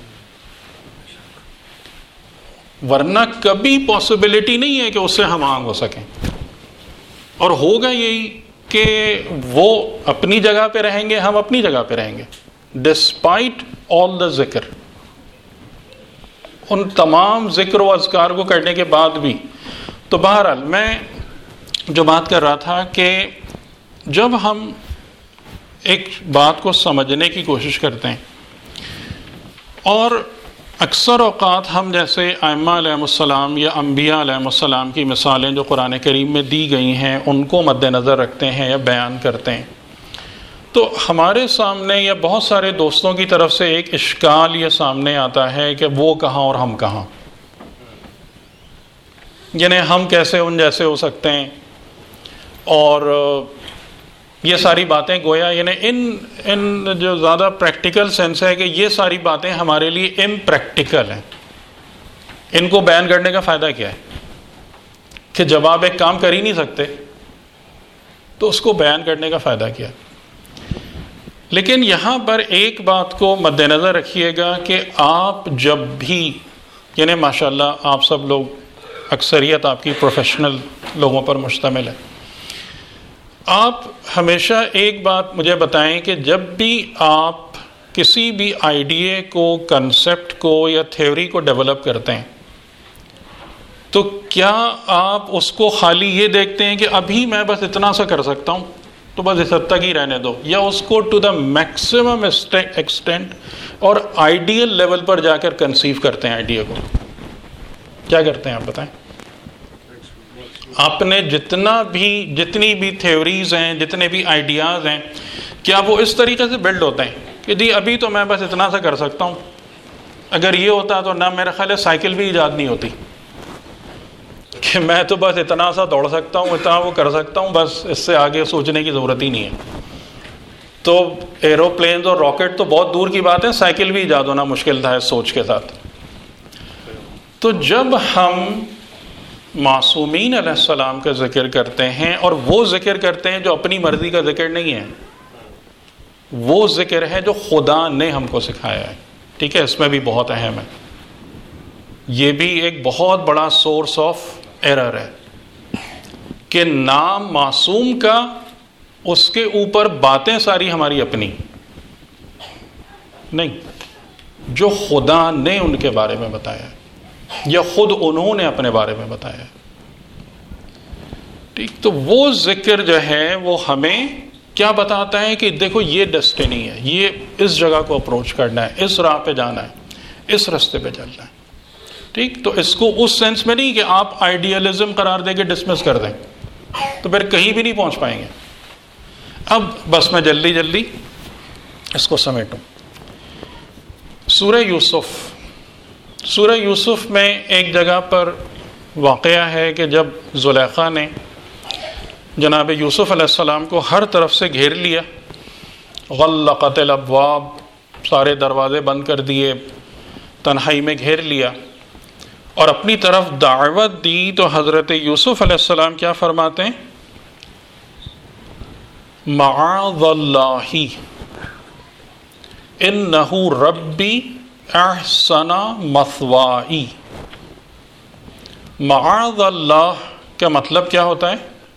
ورنہ کبھی پاسبلٹی نہیں ہے کہ اس سے ہم آنگ ہو سکیں۔ اور ہوگا یہی کہ وہ اپنی جگہ پہ رہیں گے، ہم اپنی جگہ پہ رہیں گے، ڈسپائٹ آل دا ذکر، ان تمام ذکر و اذکار کو کرنے کے بعد بھی۔ تو بہرحال میں جو بات کر رہا تھا کہ جب ہم ایک بات کو سمجھنے کی کوشش کرتے ہیں، اور اکثر اوقات ہم جیسے ائمہ علیہ السلام یا انبیاء علیہ السلام کی مثالیں جو قرآن کریم میں دی گئی ہیں ان کو مد نظر رکھتے ہیں یا بیان کرتے ہیں، تو ہمارے سامنے یا بہت سارے دوستوں کی طرف سے ایک اشکال یہ سامنے آتا ہے کہ وہ کہاں اور ہم کہاں، یعنی ہم کیسے ان جیسے ہو سکتے ہیں، اور یہ ساری باتیں گویا یعنی ان ان جو زیادہ پریکٹیکل سینس ہے کہ یہ ساری باتیں ہمارے لیے امپریکٹیکل ہیں، ان کو بیان کرنے کا فائدہ کیا ہے کہ جب آپ ایک کام کر ہی نہیں سکتے تو اس کو بیان کرنے کا فائدہ کیا ہے؟ لیکن یہاں پر ایک بات کو مد نظر رکھیے گا کہ آپ جب بھی، یعنی ماشاءاللہ آپ سب لوگ اکثریت آپ کی پروفیشنل لوگوں پر مشتمل ہے، آپ ہمیشہ ایک بات مجھے بتائیں کہ جب بھی آپ کسی بھی آئیڈیا کو، کنسپٹ کو یا تھیوری کو ڈیولپ کرتے ہیں تو کیا آپ اس کو خالی یہ دیکھتے ہیں کہ ابھی میں بس اتنا سا کر سکتا ہوں تو بس اس حد تک ہی رہنے دو، یا اس کو ٹو دا میکسیمم ایکسٹینٹ اور آئیڈیل لیول پر جا کر کنسیو کرتے ہیں آئیڈیا کو. کیا کرتے ہیں آپ بتائیں؟ آپ نے جتنا بھی جتنی بھی تھیوریز ہیں، جتنے بھی آئیڈیاز ہیں، کیا وہ اس طریقے سے بلڈ ہوتے ہیں کہ جی ابھی تو میں بس اتنا سا کر سکتا ہوں، اگر یہ ہوتا تو نہ میرا خیال ہے سائیکل بھی ایجاد نہیں ہوتی، کہ میں تو بس اتنا سا دوڑ سکتا ہوں، اتنا وہ کر سکتا ہوں، بس اس سے آگے سوچنے کی ضرورت ہی نہیں ہے. تو ایروپلینز اور راکٹ تو بہت دور کی بات ہے، سائیکل بھی ایجاد ہونا مشکل تھا اس سوچ کے ساتھ. تو جب ہم معصومین علیہ السلام کا ذکر کرتے ہیں، اور وہ ذکر کرتے ہیں جو اپنی مرضی کا ذکر نہیں ہے، وہ ذکر ہے جو خدا نے ہم کو سکھایا ہے. ٹھیک ہے، اس میں بھی بہت اہم ہے، یہ بھی ایک بہت بڑا سورس آف ایرر ہے کہ نام معصوم کا، اس کے اوپر باتیں ساری ہماری اپنی نہیں، جو خدا نے ان کے بارے میں بتایا ہے یا خود انہوں نے اپنے بارے میں بتایا. ٹھیک، تو وہ ذکر جو ہے وہ ہمیں کیا بتاتا ہے کہ دیکھو یہ ڈیسٹینی ہے، یہ اس جگہ کو اپروچ کرنا ہے، اس راہ پہ جانا ہے، اس رستے پہ چلنا ہے. ٹھیک، تو اس کو اس سینس میں نہیں کہ آپ آئیڈیالزم قرار دے کے ڈسمس کر دیں، تو پھر کہیں بھی نہیں پہنچ پائیں گے. اب بس میں جلدی جلدی اس کو سمیٹوں. سورہ یوسف، سورہ یوسف میں ایک جگہ پر واقعہ ہے کہ جب زلیخا نے جناب یوسف علیہ السلام کو ہر طرف سے گھیر لیا، غلقت الابواب، سارے دروازے بند کر دیے، تنہائی میں گھیر لیا اور اپنی طرف دعوت دی، تو حضرت یوسف علیہ السلام کیا فرماتے ہیں؟ معاذ اللہ انہ ربی احسن مثوائی. معاذ اللہ کا مطلب کیا ہوتا ہے؟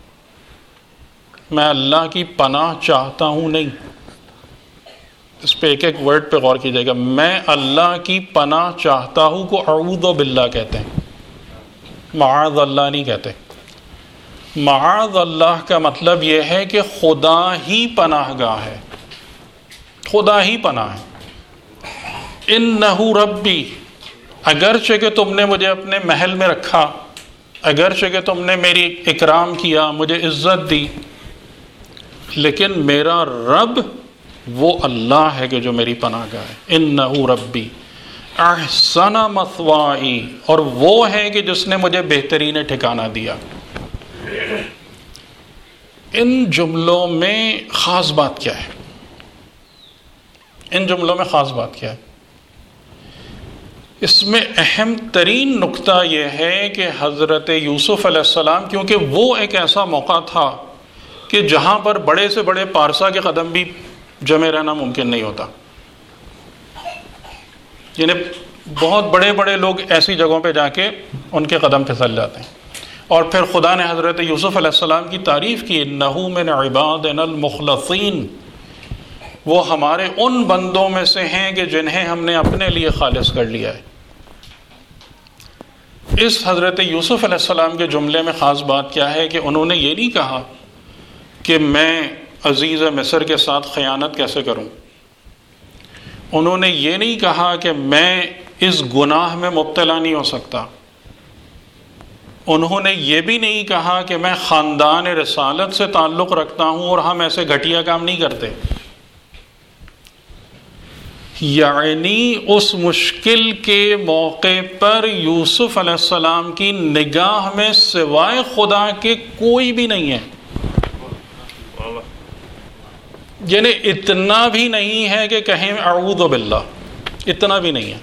میں اللہ کی پناہ چاہتا ہوں نہیں. اس پہ ایک ایک ورڈ پہ غور کیجیے گا. میں اللہ کی پناہ چاہتا ہوں کو اعوذ باللہ کہتے ہیں، معاذ اللہ نہیں کہتے. معاذ اللہ کا مطلب یہ ہے کہ خدا ہی پناہ گاہ ہے، خدا ہی پناہ ہے. انہ ربی، اگرچہ کہ تم نے مجھے اپنے محل میں رکھا، اگرچہ کہ تم نے میری اکرام کیا، مجھے عزت دی، لیکن میرا رب وہ اللہ ہے کہ جو میری پناہ گاہ ہے. انہ ربی احسن مثوائی، اور وہ ہے کہ جس نے مجھے بہترین ٹھکانہ دیا. ان جملوں میں خاص بات کیا ہے؟ ان جملوں میں خاص بات کیا ہے؟ اس میں اہم ترین نقطہ یہ ہے کہ حضرت یوسف علیہ السلام، کیونکہ وہ ایک ایسا موقع تھا کہ جہاں پر بڑے سے بڑے پارسا کے قدم بھی جمے رہنا ممکن نہیں ہوتا، یعنی بہت بڑے بڑے لوگ ایسی جگہوں پہ جا کے ان کے قدم پھسل جاتے ہیں. اور پھر خدا نے حضرت یوسف علیہ السلام کی تعریف کی، انہ من عبادنا المخلصین، وہ ہمارے ان بندوں میں سے ہیں کہ جنہیں ہم نے اپنے لیے خالص کر لیا ہے. اس حضرت یوسف علیہ السلام کے جملے میں خاص بات کیا ہے کہ انہوں نے یہ نہیں کہا کہ میں عزیز مصر کے ساتھ خیانت کیسے کروں، انہوں نے یہ نہیں کہا کہ میں اس گناہ میں مبتلا نہیں ہو سکتا، انہوں نے یہ بھی نہیں کہا کہ میں خاندان رسالت سے تعلق رکھتا ہوں اور ہم ایسے گھٹیا کام نہیں کرتے. یعنی اس مشکل کے موقع پر یوسف علیہ السلام کی نگاہ میں سوائے خدا کے کوئی بھی نہیں ہے. یعنی اتنا بھی نہیں ہے کہ کہیں اعوذ باللہ، اتنا بھی نہیں ہے.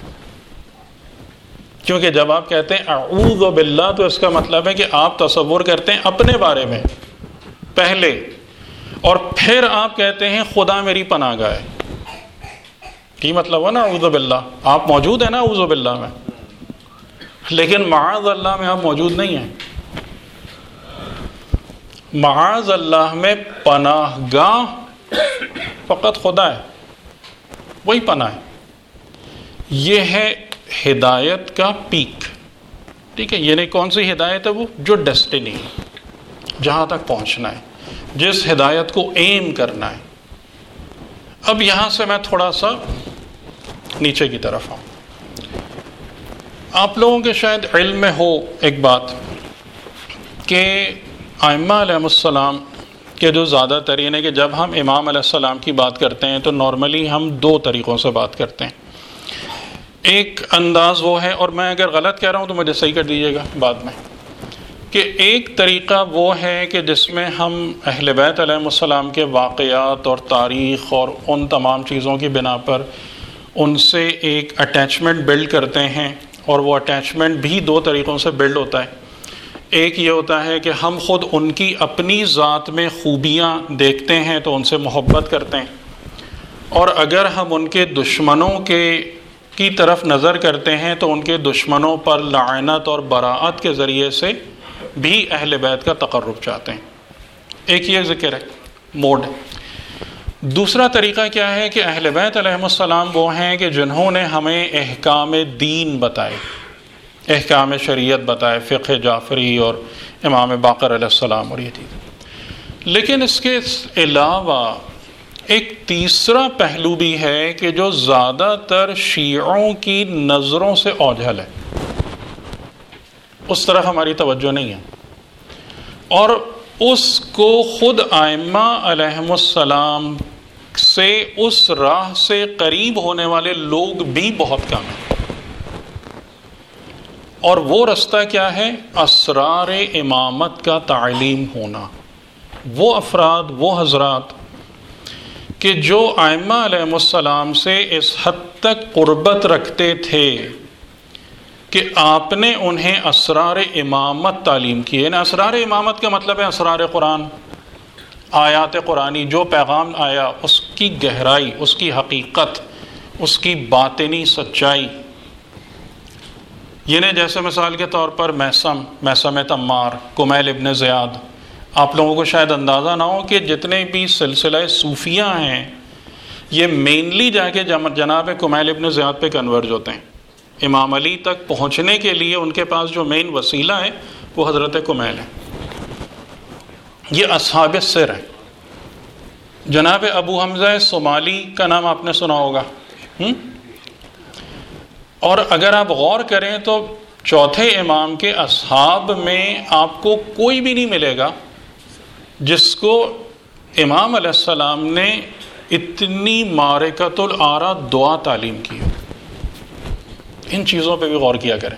کیونکہ جب آپ کہتے ہیں اعوذ باللہ تو اس کا مطلب ہے کہ آپ تصور کرتے ہیں اپنے بارے میں پہلے، اور پھر آپ کہتے ہیں خدا میری پناہ گاہ ہے. کی مطلب ہے نا اعوذ باللہ، آپ موجود ہیں نا اعوذ باللہ میں، لیکن معاذ اللہ میں آپ موجود نہیں ہیں. معاذ اللہ میں پناہ گاہ فقط خدا ہے، وہی پناہ ہے. یہ ہے ہدایت کا پیک. ٹھیک ہے، یعنی کون سی ہدایت ہے؟ وہ جو ڈیسٹینی، جہاں تک پہنچنا ہے. جس ہدایت کو ایم کرنا ہے۔ اب یہاں سے میں تھوڑا سا نیچے کی طرف آؤں۔ آپ لوگوں کے شاید علم میں ہو ایک بات کہ ائمہ علیہ السلام کے جو زیادہ تر ہے کہ جب ہم امام علیہ السلام کی بات کرتے ہیں تو نارملی ہم دو طریقوں سے بات کرتے ہیں۔ ایک انداز وہ ہے، اور میں اگر غلط کہہ رہا ہوں تو مجھے صحیح کر دیجیے گا بعد میں، کہ ایک طریقہ وہ ہے کہ جس میں ہم اہل بیت علیہ السلام کے واقعات اور تاریخ اور ان تمام چیزوں کی بنا پر ان سے ایک اٹیچمنٹ بلڈ کرتے ہیں، اور وہ اٹیچمنٹ بھی دو طریقوں سے بلڈ ہوتا ہے۔ ایک یہ ہوتا ہے کہ ہم خود ان کی اپنی ذات میں خوبیاں دیکھتے ہیں تو ان سے محبت کرتے ہیں، اور اگر ہم ان کے دشمنوں کے کی طرف نظر کرتے ہیں تو ان کے دشمنوں پر لعنت اور براءت کے ذریعے سے بھی اہل بیت کا تقرب چاہتے ہیں۔ ایک یہ ذکر ہے، موڈ۔ دوسرا طریقہ کیا ہے کہ اہل بیت علیہ السلام وہ ہیں کہ جنہوں نے ہمیں احکام دین بتائے، احکام شریعت بتائے، فقہ جعفری اور امام باقر علیہ السلام اور یہ چیز۔ لیکن اس کے علاوہ ایک تیسرا پہلو بھی ہے کہ جو زیادہ تر شیعوں کی نظروں سے اوجھل ہے، اس طرف ہماری توجہ نہیں ہے، اور اس کو خود ائمہ علیہم السلام سے اس راہ سے قریب ہونے والے لوگ بھی بہت کم ہیں۔ اور وہ رستہ کیا ہے؟ اسرار امامت کا تعلیم ہونا۔ وہ افراد، وہ حضرات کہ جو ائمہ علیہم السلام سے اس حد تک قربت رکھتے تھے کہ آپ نے انہیں اسرار امامت تعلیم کی ہے۔ اسرار امامت کا مطلب ہے اسرار قرآن، آیات قرآنی، جو پیغام آیا اس کی گہرائی، اس کی حقیقت، اس کی باطنی سچائی۔ یعنی جیسے مثال کے طور پر میثم میثم تمار، کمیل ابن زیاد، آپ لوگوں کو شاید اندازہ نہ ہو کہ جتنے بھی سلسلہ صوفیہ ہیں یہ مینلی جا کے جناب کمیل ابن زیاد پہ کنورج ہوتے ہیں۔ امام علی تک پہنچنے کے لیے ان کے پاس جو مین وسیلہ ہے وہ حضرت کمیل ہے۔ یہ اصحاب السر ہیں۔ جناب ابو حمزہ صومالی کا نام آپ نے سنا ہوگا، اور اگر آپ غور کریں تو چوتھے امام کے اصحاب میں آپ کو کوئی بھی نہیں ملے گا جس کو امام علیہ السلام نے اتنی معرکۃ الآرا دعا تعلیم کی ہو۔ ان چیزوں پہ بھی غور کیا کریں۔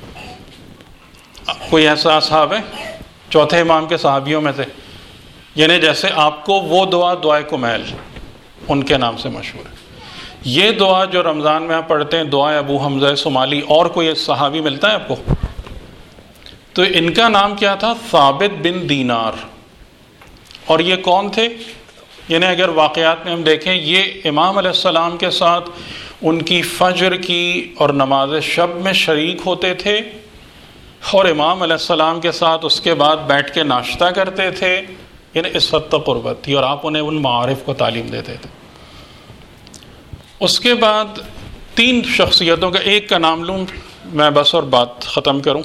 کوئی ایسا اصحاب ہے چوتھے امام کے صحابیوں میں سے، یعنی جیسے آپ کو وہ دعا دعائے کمیل ان کے نام سے مشہور ہے، یہ دعا جو رمضان میں آپ پڑھتے ہیں دعائے ابو حمزہ صومالی، اور کوئی صحابی ملتا ہے آپ کو؟ تو ان کا نام کیا تھا؟ ثابت بن دینار۔ اور یہ کون تھے؟ یعنی اگر واقعات میں ہم دیکھیں، یہ امام علیہ السلام کے ساتھ ان کی فجر کی اور نماز شب میں شریک ہوتے تھے، اور امام علیہ السلام کے ساتھ اس کے بعد بیٹھ کے ناشتہ کرتے تھے۔ یعنی اس حد تک قربت تھی، اور آپ انہیں ان معارف کو تعلیم دیتے تھے۔ اس کے بعد تین شخصیتوں کا ایک کا نام لوں میں بس اور بات ختم کروں۔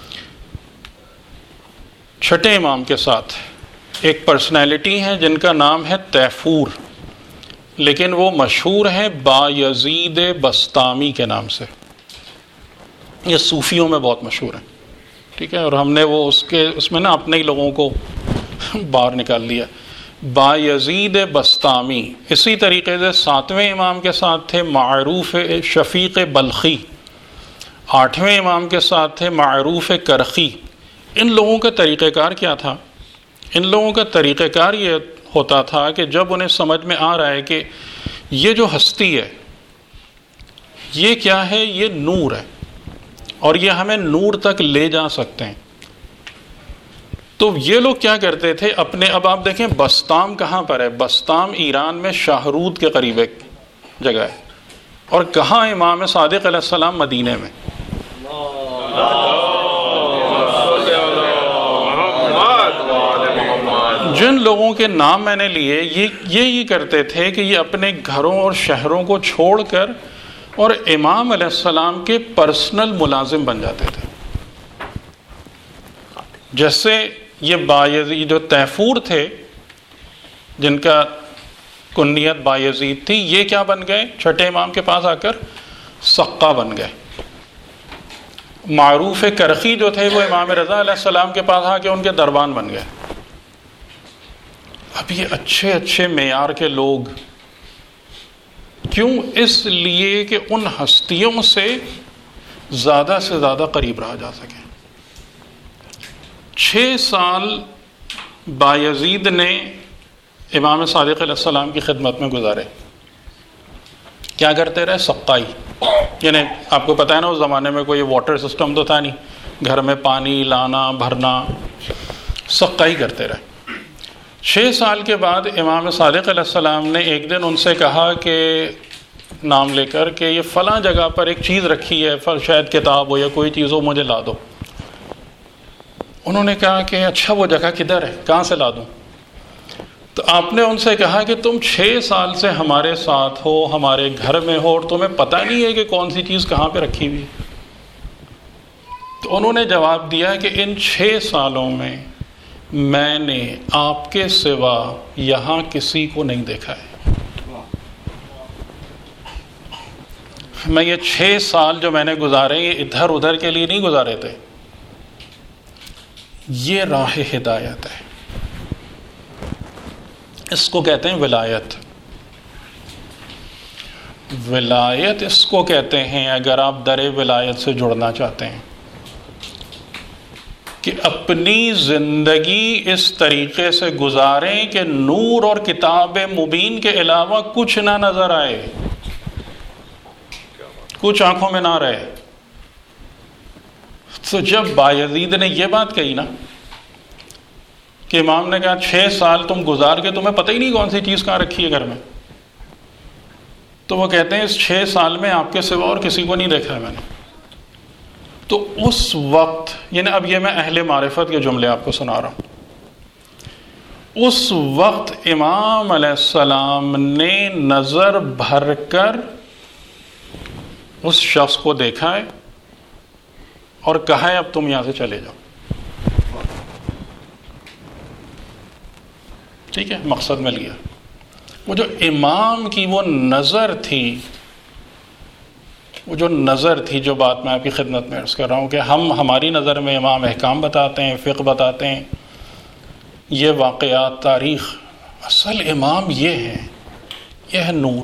چھٹے امام کے ساتھ ایک پرسنالٹی ہے جن کا نام ہے تیفور، لیکن وہ مشہور ہے با یزید بسطامی کے نام سے۔ یہ صوفیوں میں بہت مشہور ہے، ٹھیک ہے، اور ہم نے وہ اس کے اس میں نا اپنے ہی لوگوں کو باہر نکال دیا۔ با یزید بسطامی۔ اسی طریقے سے ساتویں امام کے ساتھ تھے معروف شفیق بلخی، آٹھویں امام کے ساتھ تھے معروف کرخی۔ ان لوگوں کا طریقہ کار کیا تھا؟ ان لوگوں کا طریقہ کار یہ ہوتا تھا کہ جب انہیں سمجھ میں آ رہا ہے کہ یہ جو ہستی ہے یہ کیا ہے؟ یہ نور ہے، اور یہ ہمیں نور تک لے جا سکتے ہیں، تو یہ لوگ کیا کرتے تھے اپنے، اب آپ دیکھیں بستام کہاں پر ہے؟ بستام ایران میں شاہرود کے قریب ایک جگہ ہے، اور کہاں امام صادق علیہ السلام؟ مدینے میں۔ جن لوگوں کے نام میں نے لیے یہ یہی کرتے تھے کہ یہ اپنے گھروں اور شہروں کو چھوڑ کر اور امام علیہ السلام کے پرسنل ملازم بن جاتے تھے۔ جیسے یہ باید جو تیفور تھے جن کا کنیت بایزید تھی، یہ کیا بن گئے؟ چھٹے امام کے پاس آ کر سقہ بن گئے۔ معروف کرخی جو تھے وہ امام رضا علیہ السلام کے پاس آ کے ان کے دربان بن گئے۔ اب یہ اچھے اچھے معیار کے لوگ کیوں؟ اس لیے کہ ان ہستیوں سے زیادہ سے زیادہ قریب رہا جا سکے۔ چھ سال بایزید نے امام صادق علیہ السلام کی خدمت میں گزارے۔ کیا کرتے رہے؟ سقائی، یعنی آپ کو پتہ ہے نا اس زمانے میں کوئی واٹر سسٹم تو تھا نہیں، گھر میں پانی لانا بھرنا، سقائی کرتے رہے۔ چھ سال کے بعد امام صادق علیہ السلام نے ایک دن ان سے کہا کہ نام لے کر کہ یہ فلاں جگہ پر ایک چیز رکھی ہے، شاید کتاب ہو یا کوئی چیز ہو، مجھے لا دو۔ انہوں نے کہا کہ اچھا وہ جگہ کدھر ہے، کہاں سے لا دوں؟ تو آپ نے ان سے کہا کہ تم چھ سال سے ہمارے ساتھ ہو، ہمارے گھر میں ہو، اور تمہیں پتہ نہیں ہے کہ کون سی چیز کہاں پہ رکھی ہوئی ہے۔ تو انہوں نے جواب دیا کہ ان چھ سالوں میں میں نے آپ کے سوا یہاں کسی کو نہیں دیکھا ہے۔ میں یہ چھ سال جو میں نے گزارے یہ ادھر ادھر کے لیے نہیں گزارے تھے، یہ راہ ہدایت ہے، اس کو کہتے ہیں ولایت۔ ولایت اس کو کہتے ہیں اگر آپ در ولایت سے جڑنا چاہتے ہیں کہ اپنی زندگی اس طریقے سے گزاریں کہ نور اور کتاب مبین کے علاوہ کچھ نہ نظر آئے، کچھ آنکھوں میں نہ رہے۔ تو جب بایزید نے یہ بات کہی نا کہ امام نے کہا چھ سال تم گزار کے تمہیں پتہ ہی نہیں کون سی چیز کہاں رکھی ہے گھر میں، تو وہ کہتے ہیں اس چھ سال میں آپ کے سوا اور کسی کو نہیں دیکھا ہے میں نے۔ تو اس وقت، یعنی اب یہ میں اہل معرفت کے جملے آپ کو سنا رہا ہوں، اس وقت امام علیہ السلام نے نظر بھر کر اس شخص کو دیکھا ہے اور کہا ہے اب تم یہاں سے چلے جاؤ۔ ٹھیک ہے، مقصد مل گیا۔ وہ جو امام کی وہ نظر تھی، وہ جو نظر تھی، جو بات میں آپ کی خدمت میں عرض کر رہا ہوں کہ ہم ہماری نظر میں امام احکام بتاتے ہیں، فقہ بتاتے ہیں، یہ واقعات، تاریخ، اصل امام یہ ہے، یہ ہے نور،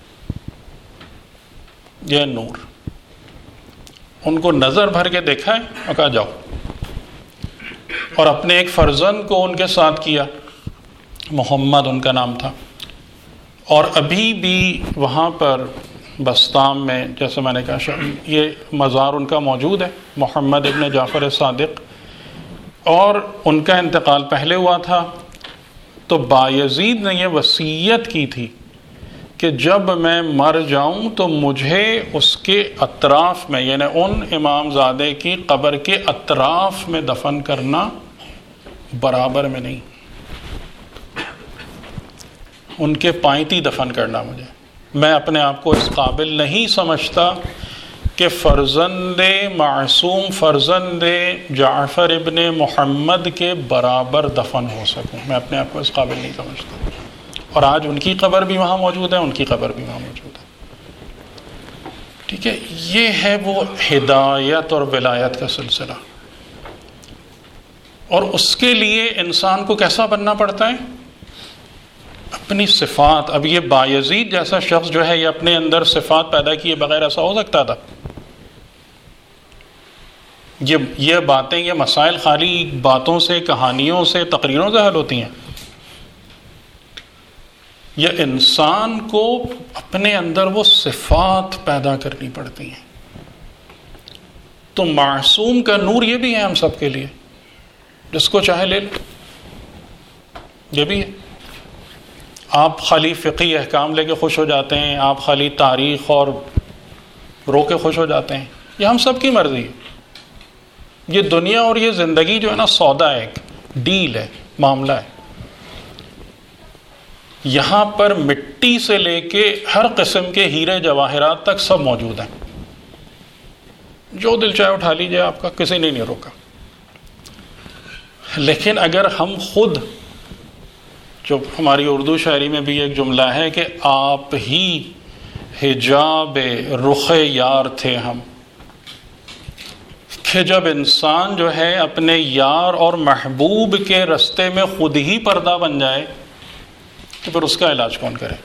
یہ ہے نور۔ ان کو نظر بھر کے دیکھا ہے اور کہا جاؤ، اور اپنے ایک فرزند کو ان کے ساتھ کیا، محمد ان کا نام تھا، اور ابھی بھی وہاں پر بستام میں، جیسے میں نے کہا، یہ مزار ان کا موجود ہے، محمد ابن جعفر صادق، اور ان کا انتقال پہلے ہوا تھا۔ تو بایزید نے یہ وصیت کی تھی کہ جب میں مر جاؤں تو مجھے اس کے اطراف میں، یعنی ان امام زادے کی قبر کے اطراف میں دفن کرنا، برابر میں نہیں، ان کے پائنتی دفن کرنا مجھے۔ میں اپنے آپ کو اس قابل نہیں سمجھتا کہ فرزند معصوم، فرزند جعفر ابن محمد کے برابر دفن ہو سکوں، میں اپنے آپ کو اس قابل نہیں سمجھتا۔ اور آج ان کی قبر بھی وہاں موجود ہے، ان کی قبر بھی وہاں موجود ہے۔ ٹھیک ہے، یہ ہے وہ ہدایت اور ولایت کا سلسلہ۔ اور اس کے لیے انسان کو کیسا بننا پڑتا ہے؟ اپنی صفات۔ اب یہ بایزید جیسا شخص جو ہے یہ اپنے اندر صفات پیدا کیے بغیر ایسا ہو سکتا تھا؟ یہ یہ باتیں، یہ مسائل خالی باتوں سے، کہانیوں سے، تقریروں سے حل ہوتی ہیں؟ یہ انسان کو اپنے اندر وہ صفات پیدا کرنی پڑتی ہیں۔ تو معصوم کا نور یہ بھی ہے ہم سب کے لیے، جس کو چاہے لے لو، یہ بھی ہے۔ آپ خالی فقہی احکام لے کے خوش ہو جاتے ہیں، آپ خالی تاریخ اور رو کے خوش ہو جاتے ہیں، یہ ہم سب کی مرضی ہے۔ یہ دنیا اور یہ زندگی جو ہے نا، سودا ہے، ایک ڈیل ہے، معاملہ ہے۔ یہاں پر مٹی سے لے کے ہر قسم کے ہیرے جواہرات تک سب موجود ہیں، جو دل چاہے اٹھا لیجئے، آپ کا کسی نے نہیں روکا۔ لیکن اگر ہم خود جو ہماری اردو شاعری میں بھی ایک جملہ ہے کہ آپ ہی حجاب رخ یار تھے ہم، کہ جب انسان جو ہے اپنے یار اور محبوب کے رستے میں خود ہی پردہ بن جائے تو پھر اس کا علاج کون کرے،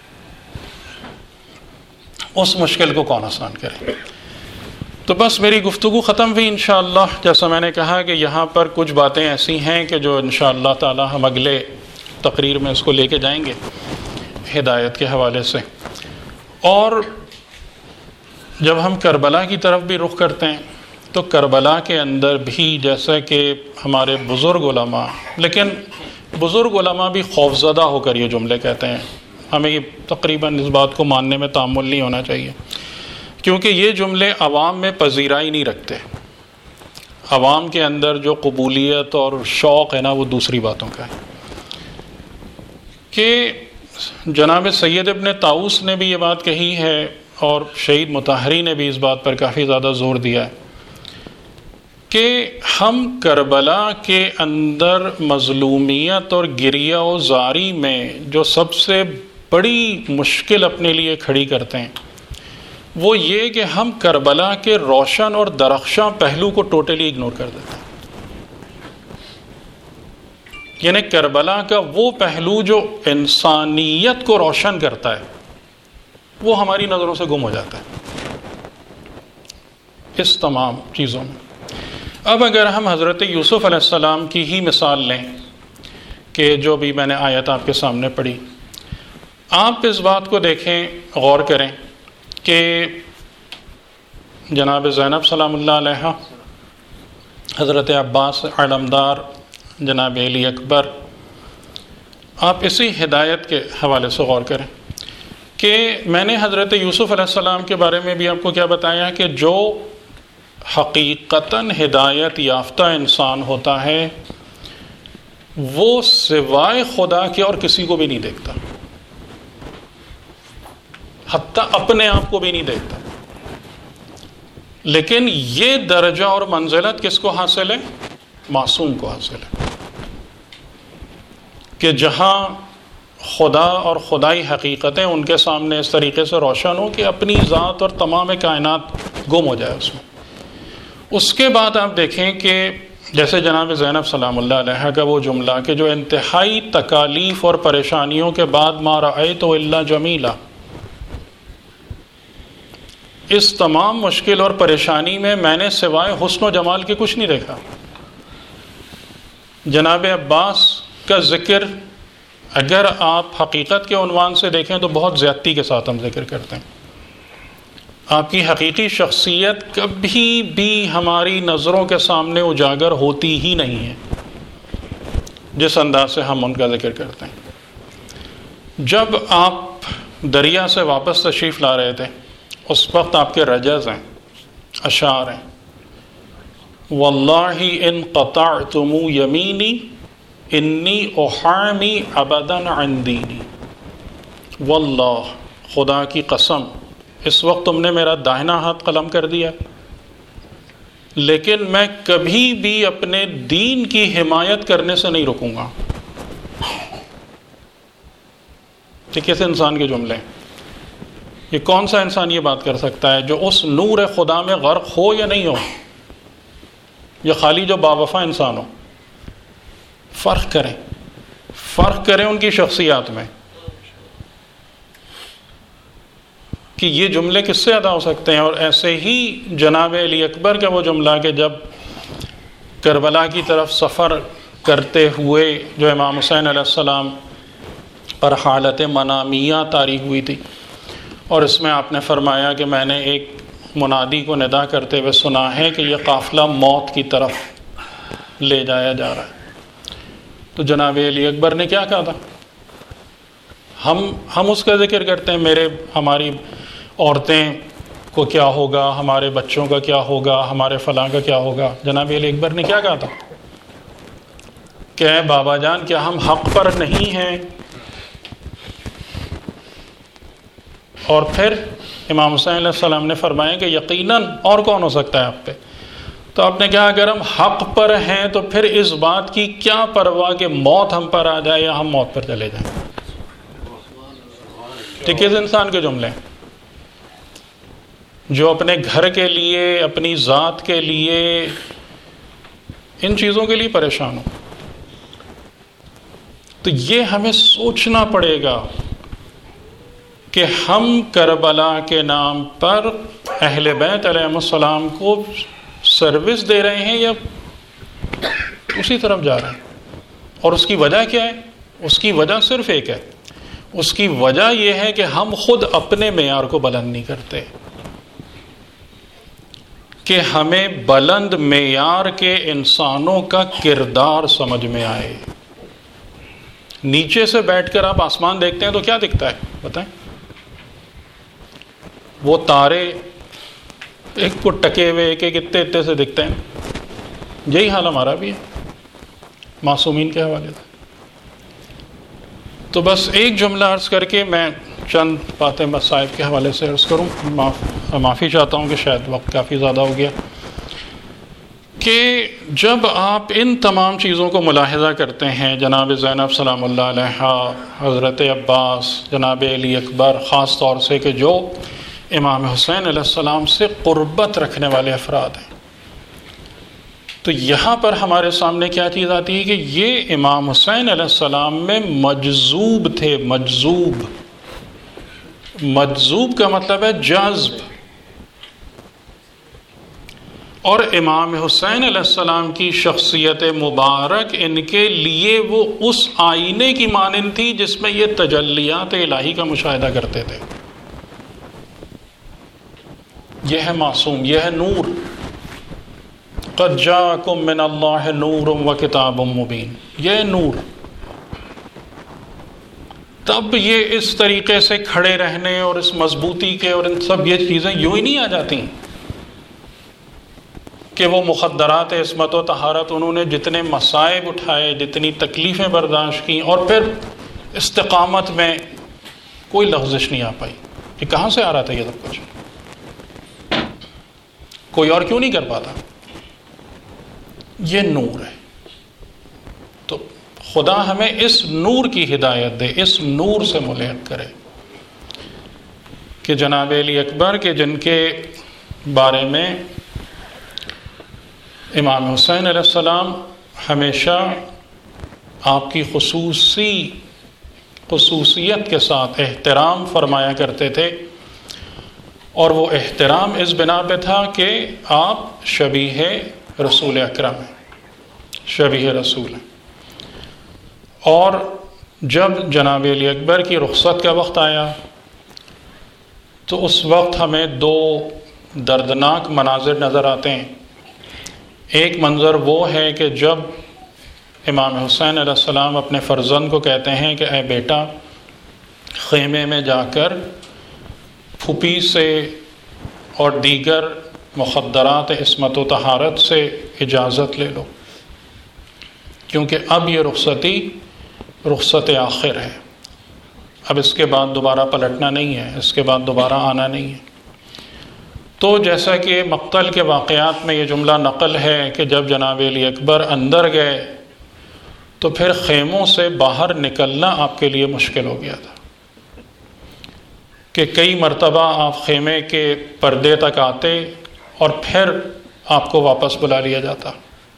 اس مشکل کو کون آسان کرے۔ تو بس میری گفتگو ختم ہوئی انشاءاللہ۔ جیسا میں نے کہا کہ یہاں پر کچھ باتیں ایسی ہیں کہ جو انشاءاللہ تعالی ہم اگلے تقریر میں اس کو لے کے جائیں گے ہدایت کے حوالے سے۔ اور جب ہم کربلا کی طرف بھی رخ کرتے ہیں تو کربلا کے اندر بھی جیسا کہ ہمارے بزرگ علماء، لیکن بزرگ علماء بھی خوفزدہ ہو کر یہ جملے کہتے ہیں، ہمیں یہ تقریباً اس بات کو ماننے میں تعامل نہیں ہونا چاہیے، کیونکہ یہ جملے عوام میں پذیرائی نہیں رکھتے۔ عوام کے اندر جو قبولیت اور شوق ہے نا وہ دوسری باتوں کا ہے۔ کہ جناب سید ابن طاؤس نے بھی یہ بات کہی ہے اور شہید مطہری نے بھی اس بات پر کافی زیادہ زور دیا ہے کہ ہم کربلا کے اندر مظلومیت اور گریہ و زاری میں جو سب سے بڑی مشکل اپنے لیے کھڑی کرتے ہیں وہ یہ کہ ہم کربلا کے روشن اور درخشاں پہلو کو ٹوٹلی اگنور کر دیتے ہیں۔ یعنی کربلا کا وہ پہلو جو انسانیت کو روشن کرتا ہے وہ ہماری نظروں سے گم ہو جاتا ہے اس تمام چیزوں میں۔ اب اگر ہم حضرت یوسف علیہ السلام کی ہی مثال لیں کہ جو بھی میں نے آیت آپ کے سامنے پڑھی، آپ اس بات کو دیکھیں، غور کریں کہ جناب زینب سلام اللہ علیہ، حضرت عباس علمدار، جناب علی اکبر، آپ اسی ہدایت کے حوالے سے غور کریں کہ میں نے حضرت یوسف علیہ السلام کے بارے میں بھی آپ کو کیا بتایا کہ جو حقیقتاً ہدایت یافتہ انسان ہوتا ہے وہ سوائے خدا کے اور کسی کو بھی نہیں دیکھتا، حتیٰ اپنے آپ کو بھی نہیں دیکھتا۔ لیکن یہ درجہ اور منزلت کس کو حاصل ہے؟ معصوم کو حاصل ہے، کہ جہاں خدا اور خدائی حقیقتیں ان کے سامنے اس طریقے سے روشن ہو کہ اپنی ذات اور تمام کائنات گم ہو جائے اس میں۔ اس کے بعد آپ دیکھیں کہ جیسے جناب زینب سلام اللہ علیہ کا وہ جملہ کہ جو انتہائی تکالیف اور پریشانیوں کے بعد ما رأیت الا جمیلا، اس تمام مشکل اور پریشانی میں میں نے سوائے حسن و جمال کے کچھ نہیں دیکھا۔ جناب عباس کا ذکر اگر آپ حقیقت کے عنوان سے دیکھیں تو بہت زیادتی کے ساتھ ہم ذکر کرتے ہیں۔ آپ کی حقیقی شخصیت کبھی بھی ہماری نظروں کے سامنے اجاگر ہوتی ہی نہیں ہے جس انداز سے ہم ان کا ذکر کرتے ہیں۔ جب آپ دریا سے واپس تشریف لا رہے تھے اس وقت آپ کے رجز ہیں، اشعار ہیں، واللہ ان قطعتم یمینی انی احامی ابدا عن دینی، واللہ خدا کی قسم اس وقت تم نے میرا داہنا ہاتھ قلم کر دیا لیکن میں کبھی بھی اپنے دین کی حمایت کرنے سے نہیں رکوں گا۔ یہ کس انسان کے جملے ہیں؟ یہ کون سا انسان یہ بات کر سکتا ہے جو اس نور خدا میں غرق ہو یا نہیں ہو، یا خالی جو باوفا انسان ہو؟ فرق کریں، فرق کریں ان کی شخصیات میں کہ یہ جملے کس سے ادا ہو سکتے ہیں۔ اور ایسے ہی جناب علی اکبر کا وہ جملہ کہ جب کربلا کی طرف سفر کرتے ہوئے جو امام حسین علیہ السلام پر حالت منامیہ طاری ہوئی تھی، اور اس میں آپ نے فرمایا کہ میں نے ایک منادی کو ندا کرتے ہوئے سنا ہے کہ یہ قافلہ موت کی طرف لے جایا جا رہا ہے، تو جناب علی اکبر نے کیا کہا تھا؟ ہم ہم اس کا ذکر کرتے ہیں، میرے ہماری عورتیں کو کیا ہوگا، ہمارے بچوں کا کیا ہوگا، ہمارے فلاں کا کیا ہوگا۔ جناب علی اکبر نے کیا کہا تھا کہ اے بابا جان کیا ہم حق پر نہیں ہیں؟ اور پھر امام حسین علیہ السلام نے فرمایا کہ یقیناً اور کون ہو سکتا ہے آپ پہ؟ تو آپ نے کہا اگر ہم حق پر ہیں تو پھر اس بات کی کیا پرواہ کہ موت ہم پر آ جائے یا ہم موت پر چلے جائیں. ٹھیک ہے، انسان کے جملے جو اپنے گھر کے لیے، اپنی ذات کے لیے، ان چیزوں کے لیے پریشان ہو. تو یہ ہمیں سوچنا پڑے گا کہ ہم کربلا کے نام پر اہل بیت علیہ السلام کو سروس دے رہے ہیں یا اسی طرف جا رہے ہیں. اور اس کی وجہ کیا ہے؟ اس کی وجہ صرف ایک ہے، اس کی وجہ یہ ہے کہ ہم خود اپنے معیار کو بلند نہیں کرتے، کہ ہمیں بلند معیار کے انسانوں کا کردار سمجھ میں آئے. نیچے سے بیٹھ کر آپ آسمان دیکھتے ہیں تو کیا دکھتا ہے بتائیں؟ وہ تارے ایک کو ٹکے ہوئے ایک ایک اتنے اتنے سے دکھتے ہیں. یہی حال ہمارا بھی ہے معصومین کے حوالے سے. تو بس ایک جملہ عرض کر کے میں چند باتیں بس صاحب کے حوالے سے عرض کروں. معاف معافی چاہتا ہوں کہ شاید وقت کافی زیادہ ہو گیا. کہ جب آپ ان تمام چیزوں کو ملاحظہ کرتے ہیں، جناب زینب سلام اللہ علیہا، حضرت عباس، جناب علی اکبر، خاص طور سے کہ جو امام حسین علیہ السلام سے قربت رکھنے والے افراد ہیں، تو یہاں پر ہمارے سامنے کیا چیز آتی ہے کہ یہ امام حسین علیہ السلام میں مجذوب تھے. مجذوب مجذوب کا مطلب ہے جذب. اور امام حسین علیہ السلام کی شخصیت مبارک ان کے لیے وہ اس آئینے کی مانند تھی جس میں یہ تجلیات الہی کا مشاہدہ کرتے تھے. یہ ہے معصوم، یہ ہے نور. قد جاءکم من اللہ نور و کتاب مبین. یہ نور. تب یہ اس طریقے سے کھڑے رہنے اور اس مضبوطی کے اور ان سب یہ چیزیں یوں ہی نہیں آ جاتی کہ وہ مخدرات عصمت و طہارت انہوں نے جتنے مصائب اٹھائے، جتنی تکلیفیں برداشت کی، اور پھر استقامت میں کوئی لغزش نہیں آ پائی. یہ کہاں سے آ رہا تھا یہ سب کچھ؟ کوئی اور کیوں نہیں کر پاتا؟ یہ نور ہے. تو خدا ہمیں اس نور کی ہدایت دے، اس نور سے ملحق کرے کہ جناب علی اکبر کے جن کے بارے میں امام حسین علیہ السلام ہمیشہ آپ کی خصوصی خصوصیت کے ساتھ احترام فرمایا کرتے تھے. اور وہ احترام اس بنا پہ تھا کہ آپ شبیہ رسول اکرم ہیں، شبیہ رسول ہیں. اور جب جناب علی اکبر کی رخصت کا وقت آیا تو اس وقت ہمیں دو دردناک مناظر نظر آتے ہیں. ایک منظر وہ ہے کہ جب امام حسین علیہ السلام اپنے فرزند کو کہتے ہیں کہ اے بیٹا، خیمے میں جا کر پھوپھی سے اور دیگر مخدرات عصمت و طہارت سے اجازت لے لو، کیونکہ اب یہ رخصتی رخصت آخر ہے، اب اس کے بعد دوبارہ پلٹنا نہیں ہے، اس کے بعد دوبارہ آنا نہیں ہے. تو جیسا کہ مقتل کے واقعات میں یہ جملہ نقل ہے کہ جب جناب علی اکبر اندر گئے تو پھر خیموں سے باہر نکلنا آپ کے لیے مشکل ہو گیا تھا، کہ کئی مرتبہ آپ خیمے کے پردے تک آتے اور پھر آپ کو واپس بلا لیا جاتا.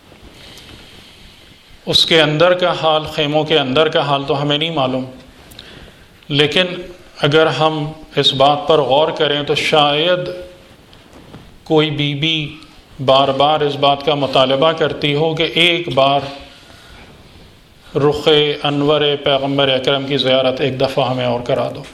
اس کے اندر کا حال، خیموں کے اندر کا حال تو ہمیں نہیں معلوم، لیکن اگر ہم اس بات پر غور کریں تو شاید کوئی بی بی بار بار اس بات کا مطالبہ کرتی ہو کہ ایک بار رخ انور پیغمبر اکرم کی زیارت ایک دفعہ ہمیں اور کرا دو.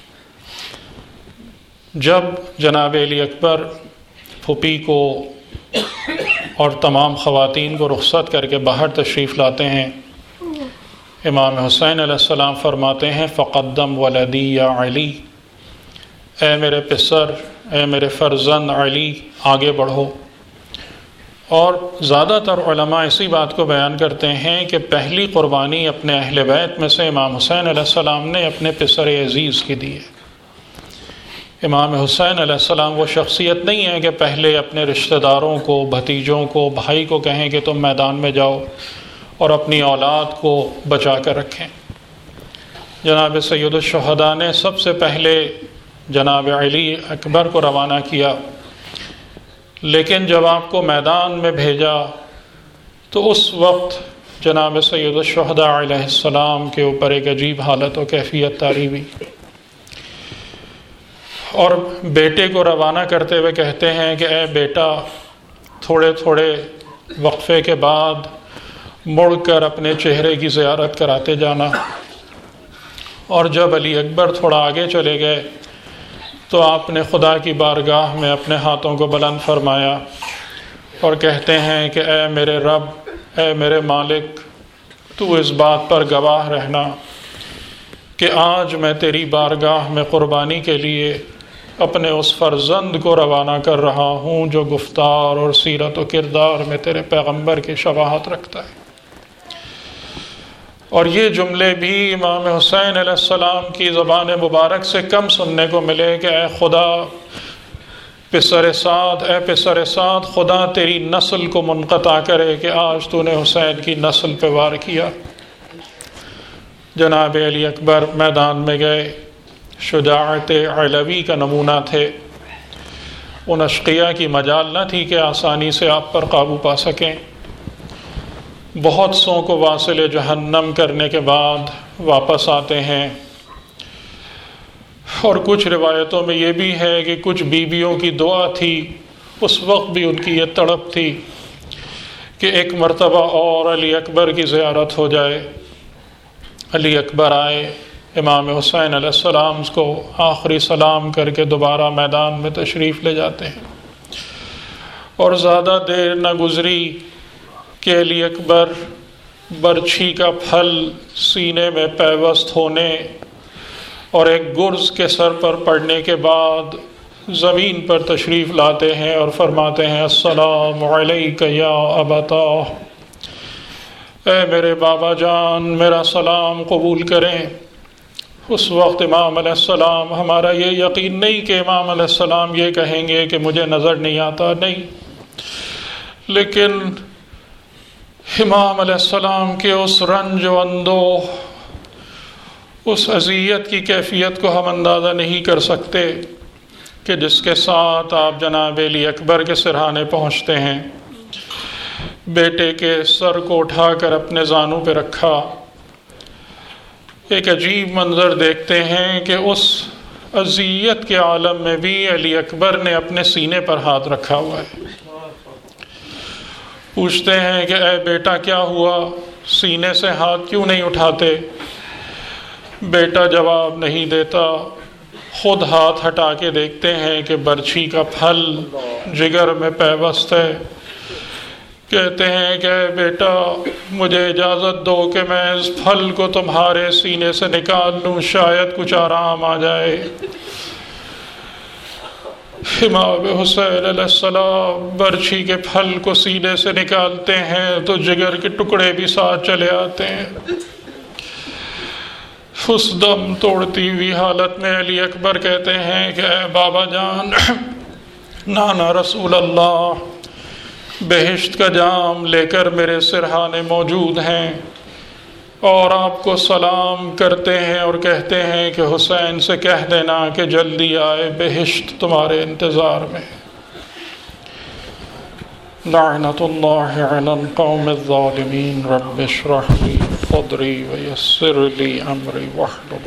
جب جناب علی اکبر پھوپھی کو اور تمام خواتین کو رخصت کر کے باہر تشریف لاتے ہیں، امام حسین علیہ السلام فرماتے ہیں فقدم ولدی یا علی، اے میرے پسر، اے میرے فرزند علی، آگے بڑھو. اور زیادہ تر علماء اسی بات کو بیان کرتے ہیں کہ پہلی قربانی اپنے اہل بیت میں سے امام حسین علیہ السلام نے اپنے پسر عزیز کی دی ہے. امام حسین علیہ السلام وہ شخصیت نہیں ہے کہ پہلے اپنے رشتہ داروں کو، بھتیجوں کو، بھائی کو کہیں کہ تم میدان میں جاؤ اور اپنی اولاد کو بچا کر رکھیں۔ جناب سید الشہداء نے سب سے پہلے جناب علی اکبر کو روانہ کیا، لیکن جب آپ کو میدان میں بھیجا تو اس وقت جناب سید الشہداء علیہ السلام کے اوپر ایک عجیب حالت و کیفیت طاری ہوئی، اور بیٹے کو روانہ کرتے ہوئے کہتے ہیں کہ اے بیٹا، تھوڑے تھوڑے وقفے کے بعد مڑ کر اپنے چہرے کی زیارت کراتے جانا۔ اور جب علی اکبر تھوڑا آگے چلے گئے تو آپ نے خدا کی بارگاہ میں اپنے ہاتھوں کو بلند فرمایا اور کہتے ہیں کہ اے میرے رب، اے میرے مالک، تو اس بات پر گواہ رہنا کہ آج میں تیری بارگاہ میں قربانی کے لیے اپنے اس فرزند کو روانہ کر رہا ہوں جو گفتار اور سیرت و کردار میں تیرے پیغمبر کی شباہت رکھتا ہے۔ اور یہ جملے بھی امام حسین علیہ السلام کی زبان مبارک سے کم سننے کو ملے کہ اے خدا پسر سعد، اے پسر سعد، خدا تیری نسل کو منقطع کرے کہ آج تو نے حسین کی نسل پہ وار کیا۔ جناب علی اکبر میدان میں گئے، شجاعت علوی کا نمونہ تھے۔ ان اشقیاء کی مجال نہ تھی کہ آسانی سے آپ پر قابو پا سکیں۔ بہت سو کو واصل جہنم کرنے کے بعد واپس آتے ہیں، اور کچھ روایتوں میں یہ بھی ہے کہ کچھ بیویوں کی دعا تھی، اس وقت بھی ان کی یہ تڑپ تھی کہ ایک مرتبہ اور علی اکبر کی زیارت ہو جائے۔ علی اکبر آئے، امام حسین علیہ السلام کو آخری سلام کر کے دوبارہ میدان میں تشریف لے جاتے ہیں، اور زیادہ دیر نہ گزری کہ علی اکبر برچھی کا پھل سینے میں پیوست ہونے اور ایک گرز کے سر پر پڑنے کے بعد زمین پر تشریف لاتے ہیں اور فرماتے ہیں السلام علیک یا ابتا، اے میرے بابا جان، میرا سلام قبول کریں۔ اس وقت امام علیہ السلام، ہمارا یہ یقین نہیں کہ امام علیہ السلام یہ کہیں گے کہ مجھے نظر نہیں آتا، نہیں، لیکن امام علیہ السلام کے اس رنج و اندوہ، اس اذیت کی کیفیت کو ہم اندازہ نہیں کر سکتے کہ جس کے ساتھ آپ جناب علی اکبر کے سرہانے پہنچتے ہیں۔ بیٹے کے سر کو اٹھا کر اپنے زانوں پہ رکھا۔ ایک عجیب منظر دیکھتے ہیں کہ اس اذیت کے عالم میں بھی علی اکبر نے اپنے سینے پر ہاتھ رکھا ہوا ہے۔ پوچھتے ہیں کہ اے بیٹا کیا ہوا، سینے سے ہاتھ کیوں نہیں اٹھاتے؟ بیٹا جواب نہیں دیتا، خود ہاتھ ہٹا کے دیکھتے ہیں کہ برچھی کا پھل جگر میں پیوست ہے۔ کہتے ہیں کہ اے بیٹا مجھے اجازت دو کہ میں اس پھل کو تمہارے سینے سے نکال لوں، شاید کچھ آرام آ جائے۔ امام حسین علیہ السلام برچھی کے پھل کو سینے سے نکالتے ہیں تو جگر کے ٹکڑے بھی ساتھ چلے آتے ہیں۔ اس دم توڑتی ہوئی حالت میں علی اکبر کہتے ہیں کہ اے بابا جان، نانا رسول اللہ بہشت کا جام لے کر میرے سرہانے موجود ہیں اور آپ کو سلام کرتے ہیں اور کہتے ہیں کہ حسین سے کہہ دینا کہ جلدی آئے، بہشت تمہارے انتظار میں۔ لعنت اللہ علی القوم الظالمین، رب اشرح لی صدری ویسر لی امری واحلل